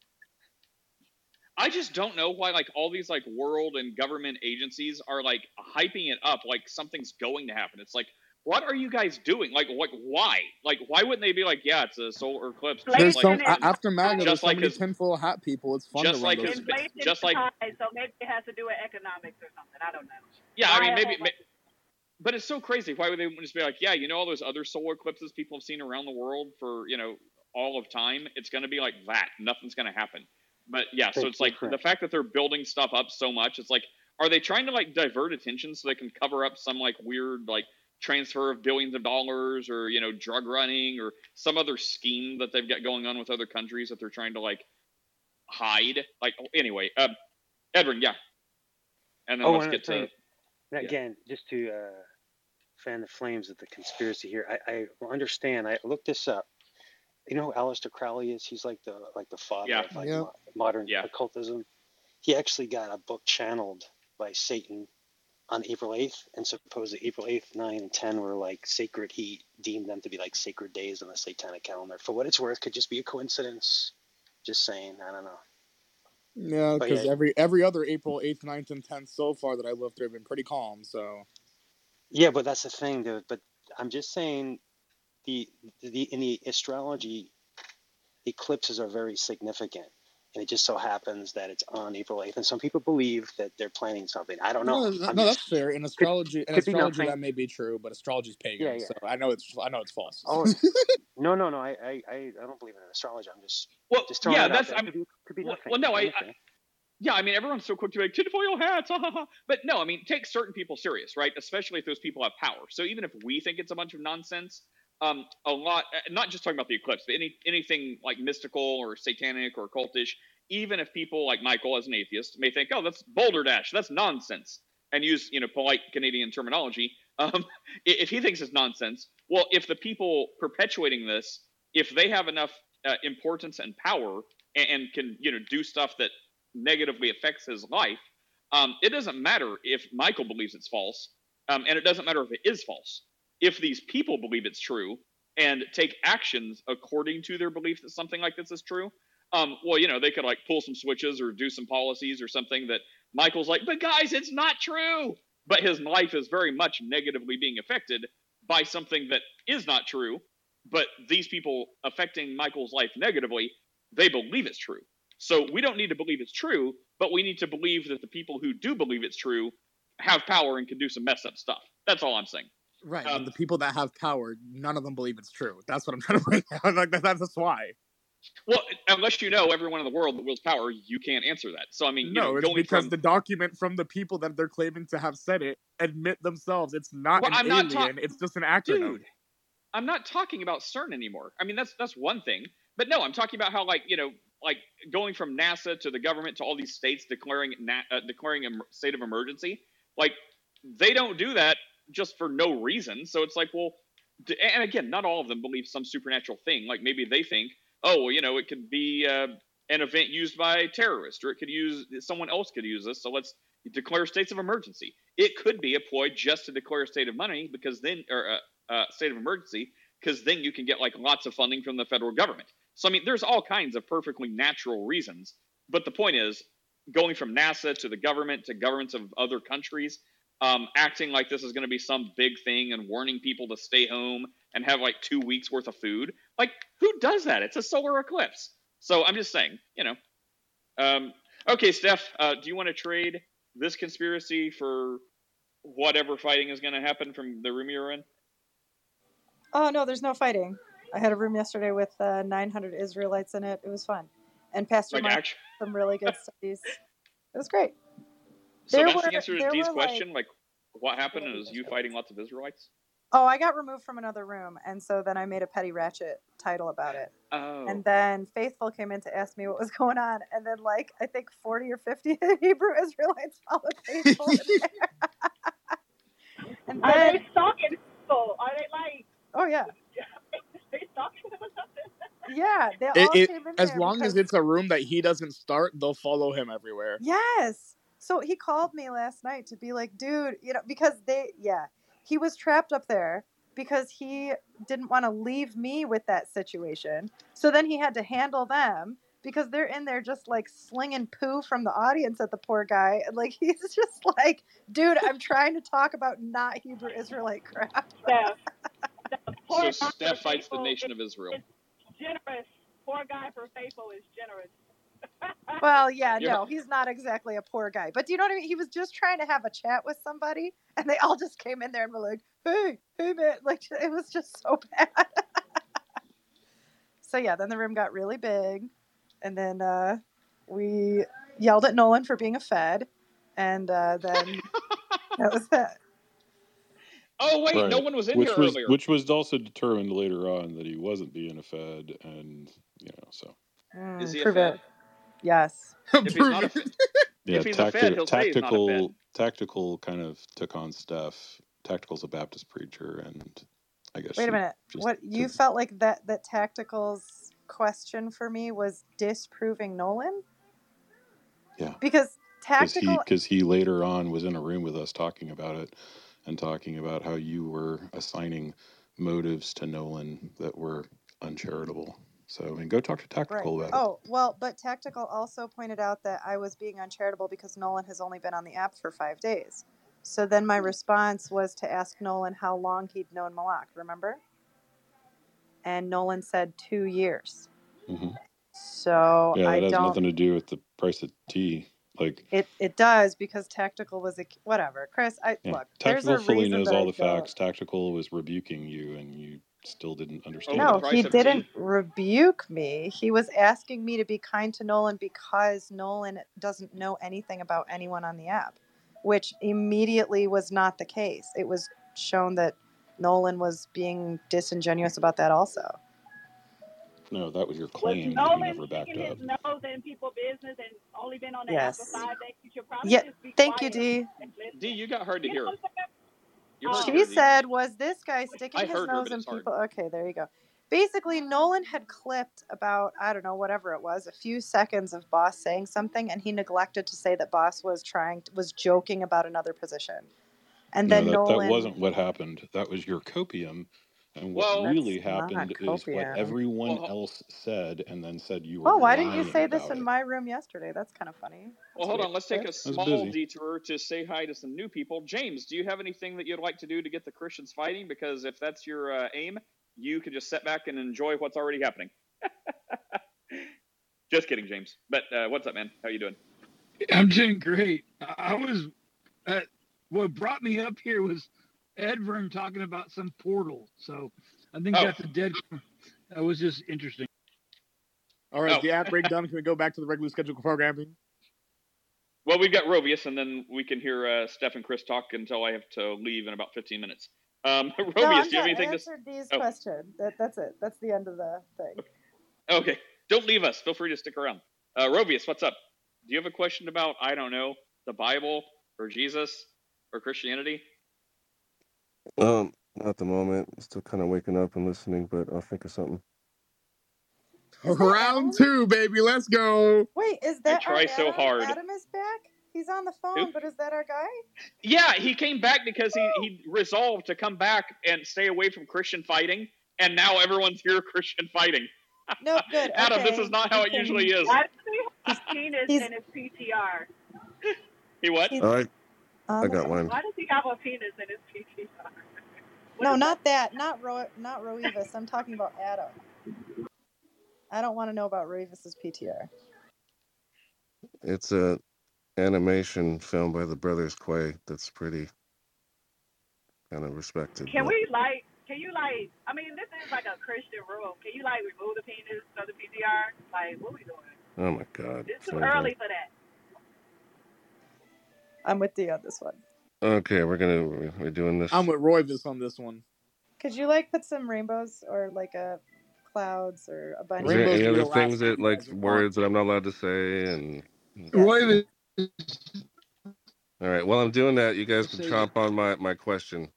I just don't know why like all these like world and government agencies are like hyping it up like something's going to happen. It's like, what are you guys doing? Like, like why? Like, why wouldn't they be like, yeah, it's a solar eclipse? There's Like, so it's- a- after MAGA, there's just so like many his, tinfoil hat people. It's fun just to run like those. his, Inflation just like high, so maybe it has to do with economics or something. I don't know. yeah. I Why mean, a maybe, whole ma- bunch but it's so crazy. Why would they just be like, yeah, you know, all those other solar eclipses people have seen around the world for you know all of time? It's going to be like that. Nothing's going to happen. But yeah, so That's it's like different. the fact that they're building stuff up so much. It's like, are they trying to like divert attention so they can cover up some like weird like transfer of billions of dollars or you know drug running or some other scheme that they've got going on with other countries that they're trying to like hide? Like anyway, um, Edwin, yeah, and then oh, let's and get to thing, again, just to uh, fan the flames of the conspiracy here. I, I understand. I looked this up. You know who Aleister Crowley is? He's like the like the father yeah, of like Yeah. mo- modern yeah. occultism. He actually got a book channeled by Satan on April eighth, and supposedly April eighth, nine, and ten were like sacred. He deemed them to be like sacred days on the satanic calendar. For what it's worth, could just be a coincidence. Just saying. I don't know. Yeah, But because yeah, every every other April eighth, ninth, and tenth so far that I lived through have been pretty calm. So yeah, but that's the thing, dude. But I'm just saying the the in the astrology, eclipses are very significant. And it just so happens that it's on April eighth. And some people believe that they're planning something. I don't know. no, no, I'm no, that's just fair. In could astrology, in could be astrology, nothing. that may be true, but astrology's pagan, Yeah, yeah. so I know it's I know it's false. Oh no, no, no. I, I, I I don't believe in astrology. I'm just Well, just throwing yeah, it out that's there. I Could mean, be could be well, nothing. well no, I, I Anything. yeah, I mean, everyone's so quick to be like tinfoil hats, ha, ha, ha. But no, I mean, take certain people serious, right? Especially if those people have power. So even if we think it's a bunch of nonsense, um, a lot, not just talking about the eclipse, but any anything like mystical or satanic or cultish, even if people like Michael, as an atheist, may think, oh, that's balderdash, that's nonsense, and use you know polite Canadian terminology. Um, if he thinks it's nonsense, well, if the people perpetuating this, if they have enough uh, importance and power and, and can you know do stuff that negatively affects his life, um, it doesn't matter if Michael believes it's false, um, and it doesn't matter if it is false. If these people believe it's true and take actions according to their belief that something like this is true, um, well, you know, they could like pull some switches or do some policies or something that Michael's like, but guys, it's not true. But his life is very much negatively being affected by something that is not true. But these people affecting Michael's life negatively, they believe it's true. So we don't need to believe it's true, but we need to believe that the people who do believe it's true have power and can do some messed up stuff. That's all I'm saying. Right, Um, but the people that have power, none of them believe it's true. That's what I'm trying to bring out. Like that, that's why. Well, unless you know everyone in the world that wields power, you can't answer that. So I mean, you No, know, it's going because from the document from the people that they're claiming to have said it admit themselves it's not well, an I'm not alien. talking, It's just an acronym. dude. I'm not talking about CERN anymore. I mean, that's that's one thing, but no, I'm talking about how like you know, like going from NASA to the government to all these states declaring na- uh, declaring a state of emergency. Like they don't do that just for no reason. So it's like, well, d- and again, not all of them believe some supernatural thing. Like maybe they think, oh, well, you know, it could be uh, an event used by terrorists, or it could use someone else could use this. So let's declare states of emergency. It could be a ploy just to declare a state of money because then, or uh, uh, state of emergency, because then you can get like lots of funding from the federal government. So I mean, there's all kinds of perfectly natural reasons. But the point is, going from NASA to the government to governments of other countries, um, acting like this is going to be some big thing and warning people to stay home and have like two weeks worth of food. Like, who does that? It's a solar eclipse. So I'm just saying, you know. Um, okay, Steph, uh, do you want to trade this conspiracy for whatever fighting is going to happen from the room you're in? Oh, no, there's no fighting. I had a room yesterday with uh, nine hundred Israelites in it. It was fun. And Pastor Like Mike actu- some really good studies. It was great. So There that's were the answer to there Dee's were like question? Like, What happened? It was you fighting lots of Israelites? Oh, I got removed from another room, and so then I made a Petty Ratchet title about it. Oh. And then Faithful came in to ask me what was going on, and then like I think forty or fifty Hebrew Israelites followed Faithful in there. And Are then, they stalking people? Are they like? oh yeah, they stalking him or something? yeah, they It, all it came in as there long because as it's a room that he doesn't start, they'll follow him everywhere. yes. So he called me last night to be like, dude, you know, because they, yeah, he was trapped up there because he didn't want to leave me with that situation. So then he had to handle them because they're in there just like slinging poo from the audience at the poor guy. And like, he's just like, dude, I'm trying to talk about not Hebrew Israelite crap. Steph, the poor So guy Steph for fights the Faithful nation is of Israel. generous. Poor guy for Faithful is generous. Well, yeah, You're- no, he's not exactly a poor guy. But do you know what I mean? He was just trying to have a chat with somebody, and they all just came in there and were like, hey, hey, man. Like, it was just so bad. So, yeah, then the room got really big, and then uh, we yelled at Nolan for being a Fed, and uh, then that was that. Oh wait, no Right. one was in which here was earlier. which was also determined later on that he wasn't being a Fed, and you know, so Mm, Is he a prove Fed? it. Yes. If he's not a Fed, yeah, if he's a tacti- Fed, he'll say he's not a Fed. tactical tactical kind of took on Steph. Tactical's a Baptist preacher, and I guess Wait she a minute. just What you took- felt like that that Tactical's question for me was disproving Nolan? yeah, Because because he Tactical because he later on was in a room with us talking about it and talking about how you were assigning motives to Nolan that were uncharitable. So I mean, go talk to right. Tactical about it. Oh, well, but Tactical also pointed out that I was being uncharitable because Nolan has only been on the app for five days. So then my response was to ask Nolan how long he'd known Malak, remember? And Nolan said two years. hmm So Yeah, I that has don't nothing to do with the price of tea. Like, it it does because Tactical was a whatever. Chris, I yeah, look, there's a Tactical fully reason knows that all I the don't. facts. Tactical was rebuking you, and you still didn't understand Over the No, it. he price of didn't tea. rebuke me. He was asking me to be kind to Nolan because Nolan doesn't know anything about anyone on the app, which immediately was not the case. It was shown that Nolan was being disingenuous about that also. No, that was your Was claim that you Nolan never backed sticking up. his nose in people's business and only been on the app for Yes. five days? You should probably Yeah. just be Thank you, quiet D. and listen. D, you got hard to You know hear. what I'm saying? You hard to Oh, hear, She D. said, was this guy sticking I his heard her, nose but in it's hard. people? Okay, there you go. Basically, Nolan had clipped about, I don't know, whatever it was, a few seconds of Boss saying something, and he neglected to say that Boss was trying, was joking about another position. And No, then that, Nolan... that wasn't what happened. That was your copium. And what Well, really That's not happened is what copium. everyone Well, else said and then said you were Oh, why didn't you lying say this about in it. my room yesterday? That's kind of funny. well, That's hold weird. on. Let's take a I was small busy. detour to say hi to some new people. James, do you have anything that you'd like to do to get the Christians fighting? Because if that's your uh, aim, you can just sit back and enjoy what's already happening. Just kidding, James. But uh, what's up, man? How you doing? I'm doing great. I I was, uh, what brought me up here was Edvern talking about some portal. So I think Oh. that's a dead. That was just interesting. All right, Oh. the app break done. Can we go back to the regularly scheduled programming? Well, we've got Rovius, and then we can hear uh, Steph and Chris talk until I have to leave in about fifteen minutes. Um, Rovius, No, I'm do you have done. I anything to answered Dee's Oh. question. That, that's it. That's the end of the thing. Okay, don't leave us. Feel free to stick around. Uh, Rovius, what's up? Do you have a question about, I don't know, the Bible or Jesus or Christianity? Um, not at the moment. Still kind of waking up and listening, but I'll think of something. Is that Round Adam? two, baby. Let's go. Wait, is I that our try Adam? so hard. Adam is back? He's on the phone, Who? but is that our guy? Yeah, he came back because he, he resolved to come back and stay away from Christian fighting, and now everyone's here Christian fighting. No, good. Adam, okay. this is not how We it can- usually is. Why does he have a penis he's- in his P T R? He what? He's All right, on I the got phone. one. Why does he have a penis in his P T R? What No, is not that. Not Ro. Not Roevis. I'm talking about Adam. I don't want to know about Roevis's P T R. It's a animation film by the Brothers Quay that's pretty kind of respected. Can but- we like? Can you like? I mean, this is like a Christian room. Can you like remove the penis from the P T R? Like, what we doing? Oh my God! It's too Sandra. early for that. I'm with D on this one. Okay, we're gonna we're doing this. I'm with Royvis on this one. Could you like put some rainbows or like a clouds or a bunny? Is there Rainbows any will be other the things last thing that you like guys would want. words that I'm not allowed to say? And Roy, all right, while I'm doing that, you guys can say chomp on my my question.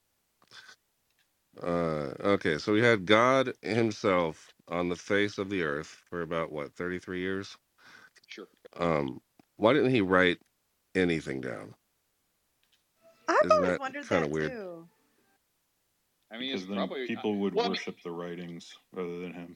Uh, okay, so we had God Himself on the face of the earth for about what thirty-three years. Sure. Um, why didn't He write anything down? I've Isn't always that wondered kind that of weird? too. I mean, Because it's then probably people would well, I mean, worship the writings rather than him.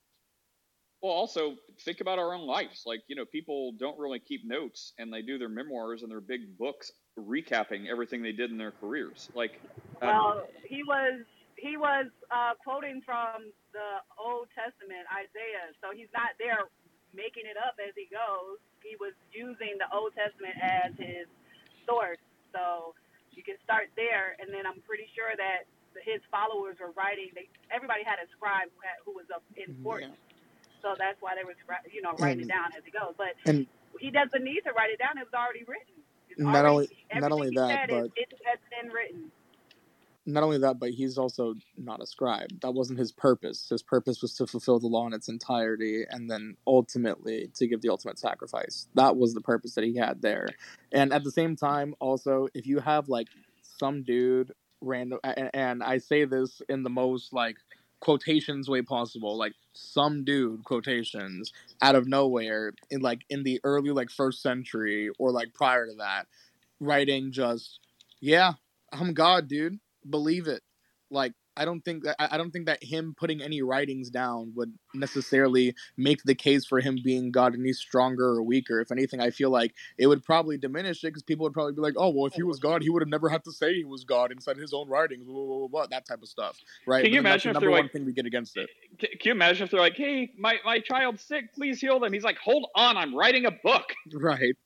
well, also think about our own lives. Like, you know, people don't really keep notes, and they do their memoirs and their big books recapping everything they did in their careers. Like, um, Well, he was he was uh, quoting from the Old Testament, Isaiah. So he's not there making it up as he goes. He was using the Old Testament as his source. So you can start there, and then I'm pretty sure that his followers were writing. They, everybody had a scribe who, had, who was of importance. So that's why they were, scri- you know, writing it And down as he goes. But and he doesn't need to write it down. It was already written. It's not already only not everything only he that, said is but it has been written. not only that, but he's also not a scribe. That wasn't his purpose. His purpose was to fulfill the law in its entirety, and then ultimately to give the ultimate sacrifice. That was the purpose that he had there. And at the same time, also, if you have like some dude random, and, and I say this in the most like quotations way possible, like some dude quotations out of nowhere in like in the early like first century or like prior to that, writing just yeah, I'm God, dude. Believe it. Like I don't think that I don't think that him putting any writings down would necessarily make the case for him being God any stronger or weaker. If anything, I feel like it would probably diminish it because people would probably be like, "Oh, well, if he was God, he would have never had to say he was God inside his own writings." Blah, blah, blah, blah, that type of stuff, right? can But you then that's the imagine if number they're one like, thing we get against it. can, can you imagine if they're like, hey, my, my child's sick, please heal them? He's like, hold on, I'm writing a book. Right.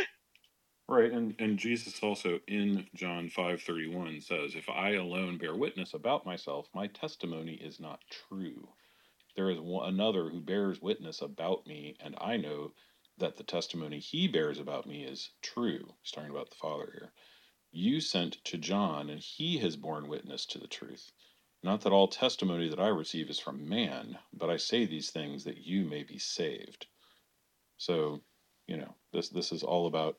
Right, and, and Jesus also in John five thirty one says, "If I alone bear witness about myself, my testimony is not true. There is one, another who bears witness about me, and I know that the testimony he bears about me is true." He's talking about the Father here. "You sent to John, and he has borne witness to the truth. Not that all testimony that I receive is from man, but I say these things that you may be saved." So, you know, this this is all about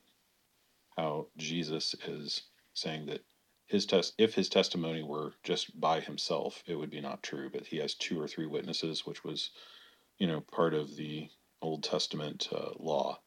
how Jesus is saying that his test, if his testimony were just by himself, it would be not true. But he has two or three witnesses, which was, you know, part of the Old Testament uh, law.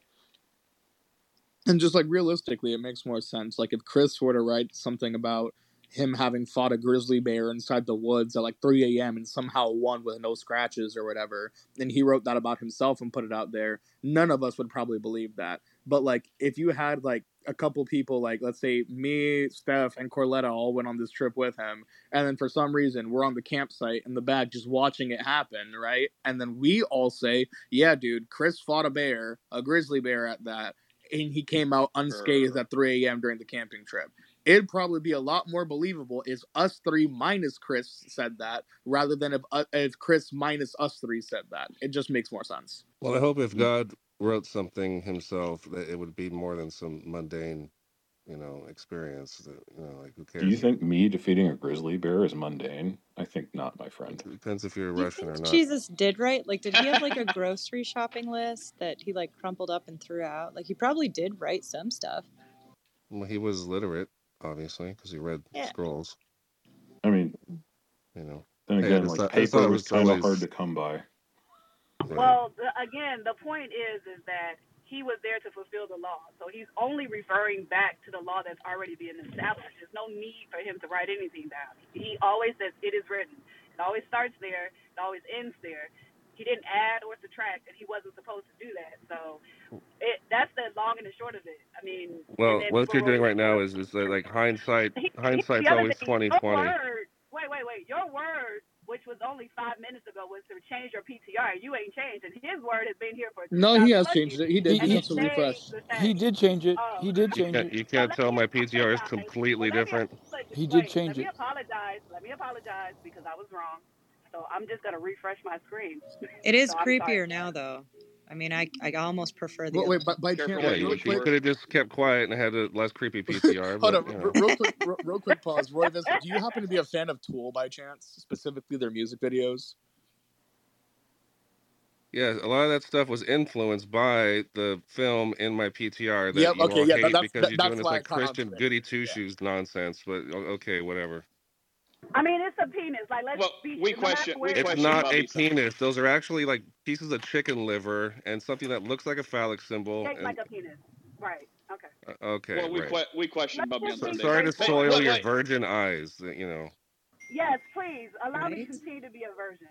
And just like realistically, it makes more sense. Like if Chris were to write something about him having fought a grizzly bear inside the woods at like three a.m. and somehow won with no scratches or whatever, and he wrote that about himself and put it out there, none of us would probably believe that. But like if you had like a couple people, like let's say me, Steph, and Corletta all went on this trip with him, and then for some reason we're on the campsite in the back just watching it happen, right? And then we all say, yeah, dude, Chris fought a bear, a grizzly bear at that, and he came out unscathed at three a.m. during the camping trip. It'd probably be a lot more believable if us three minus Chris said that rather than if uh, if Chris minus us three said that. It just makes more sense. Well, I hope if God wrote something himself, that it would be more than some mundane, you know, experience. That, you know, like who cares? Do you think me defeating a grizzly bear is mundane? I think not, my friend. It depends if you're Do you Russian or think not. Jesus did write? Like, did he have like a grocery shopping list that he like crumpled up and threw out? Like, he probably did write some stuff. Well, he was literate, obviously, because he read Yeah. scrolls. I mean, you know. then Hey, I again, just like thought, I just thought paper it was was kind of always. hard to come by. Yeah. Well, the, again, the point is is that he was there to fulfill the law. So he's only referring back to the law that's already being established. There's no need for him to write anything down. He always says it is written. It always starts there. It always ends there. He didn't add or subtract, and he wasn't supposed to do that. So it, that's the long and the short of it. I mean, and Well, then what people you're wrote doing right now books. is is that, like hindsight. He, he, Hindsight's the other always thing, twenty your twenty. word, wait, wait, wait. Your word, which was only five minutes ago, was to change your P T R. You ain't changed, and his word has been here for two No, he thousand has plus changed years, it. He did. He and Just he have it to stays refresh. the same. he did change it. Oh, He did You change can't it. you so can't let tell me my P T R is apologize. completely Well, let me different. He did wait. change Let me it. apologize. Let me apologize because I was wrong. So I'm just gonna refresh my screen. It is So I'm sorry. creepier now, though. I mean, I I almost prefer the Wait, other wait, by, one. by Careful chance, Yeah, what you, you real wish you for. quick. could have just kept quiet and had a less creepy P T R, Hold but on, you r- know. real quick, r- real quick pause. Roy, this, do you happen to be a fan of Tool by chance, specifically their music videos? Yeah, a lot of that stuff was influenced by the film in my P T R that Yep. you Okay. all Yeah. That, hate that's because that, you're doing that's this why I like caught on to Christian it. goody two Yeah. shoes nonsense. But o- okay, whatever. I mean, it's a penis. Like, let's Well, be we no matter question where we it It's comes question not from. a Bubby. So, penis. Those are actually like pieces of chicken liver and something that looks like a phallic symbol. Shaped And like a penis. Right. Okay. uh, okay, well, we right. que- we question Let's Bubby on just So, be Sundays. sorry to Hey, straightforward. soil wait, your wait. virgin eyes. uh, You know. Yes, please allow me to Right? continue to be a virgin.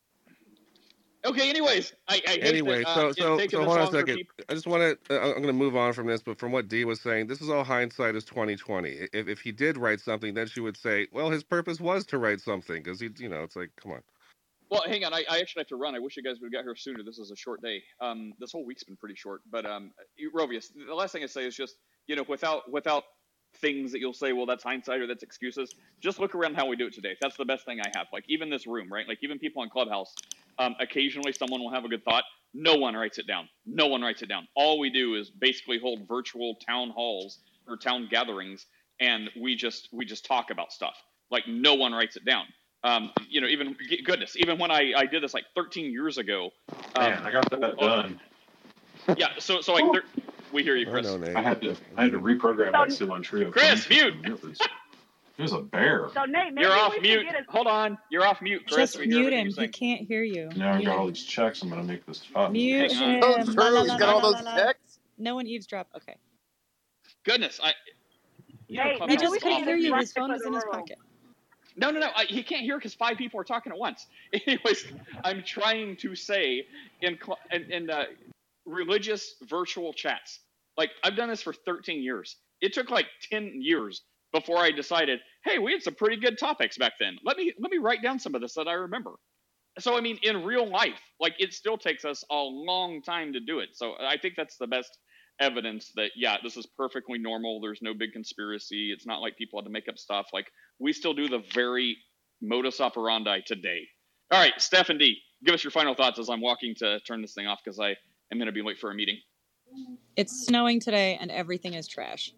Okay. Anyways, I, I hate Anyway, that uh, so it's so taken so this hold on a long for second. people. I just want to. I'm going to move on from this, but from what Dee was saying, this is all hindsight is twenty twenty. If if he did write something, then she would say, well, his purpose was to write something because he, you know, it's like, come on. Well, hang on. I, I actually have to run. I wish you guys would have got here sooner. This is a short day. Um, this whole week's been pretty short. But um, Rovius, the last thing I say is just, you know, without without things that you'll say, well, that's hindsight or that's excuses. Just look around how we do it today. That's the best thing I have. Like even this room, right? Like even people on Clubhouse. Um, occasionally someone will have a good thought. No one writes it down. No one writes it down. All we do is basically hold virtual town halls or town gatherings, and we just we just talk about stuff. Like no one writes it down. Um, you know, even goodness, even when I, I did this like thirteen years ago. Um, Man, I got that done. Yeah, so so like thir- we hear you, I Chris. know, Nate. I had to I had to reprogram that Ceylon Trio. Chris, mute. It was, it was a bear. So Nate, maybe You're off we mute. should get a Hold on, you're off mute, Chris. Just We hear mute everything him. you He say. can't hear you. Now I Mute got him. all these checks. I'm gonna make this fun. Mute Hang him. on. Oh, La, true. la, He's la, got la, all la, those la, la. checks. No one eavesdrop. Okay. Goodness, I. You know, Nate, He Clubhouse maybe just we is should couldn't get awful. hear a you. His structure phone for was the in his room. pocket. No, no, no. I, he can't hear because five people are talking at once. Anyways, I'm trying to say in cl- in, in uh, religious virtual chats. Like I've done this for thirteen years. It took like ten years before I decided, hey, we had some pretty good topics back then. Let me let me write down some of this that I remember. So I mean, in real life, like it still takes us a long time to do it. So I think that's the best evidence that yeah, this is perfectly normal. There's no big conspiracy. It's not like people had to make up stuff. Like we still do the very modus operandi today. All right, Steph and D, give us your final thoughts as I'm walking to turn this thing off because I am going to be late for a meeting. It's snowing today, and everything is trash.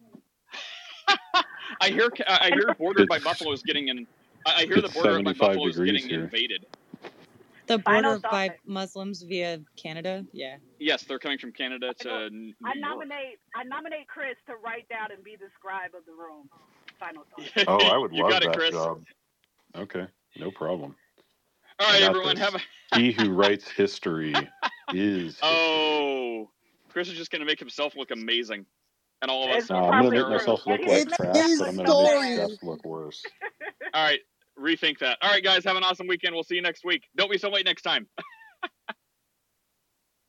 I hear I hear border by It's Buffalo is getting in. I hear the it's border by seventy-five Buffalo is degrees getting here. invaded. The Final border by thought. Muslims via Canada. Yeah. Yes, they're coming from Canada to New I York. nominate I nominate Chris to write down and be the scribe of the room. Final thought. Oh, I would You love got it, that Chris. job. Okay, no problem. All I right, got everyone, this. have a. He who writes history is history. Oh, Chris is just going to make himself look amazing, and all of us. It's No, I'm gonna make probably myself true. look And like he's It's crap, his but I'm gonna story. make Steph look worse. All right, rethink that. All right, guys, have an awesome weekend. We'll see you next week. Don't be so late next time.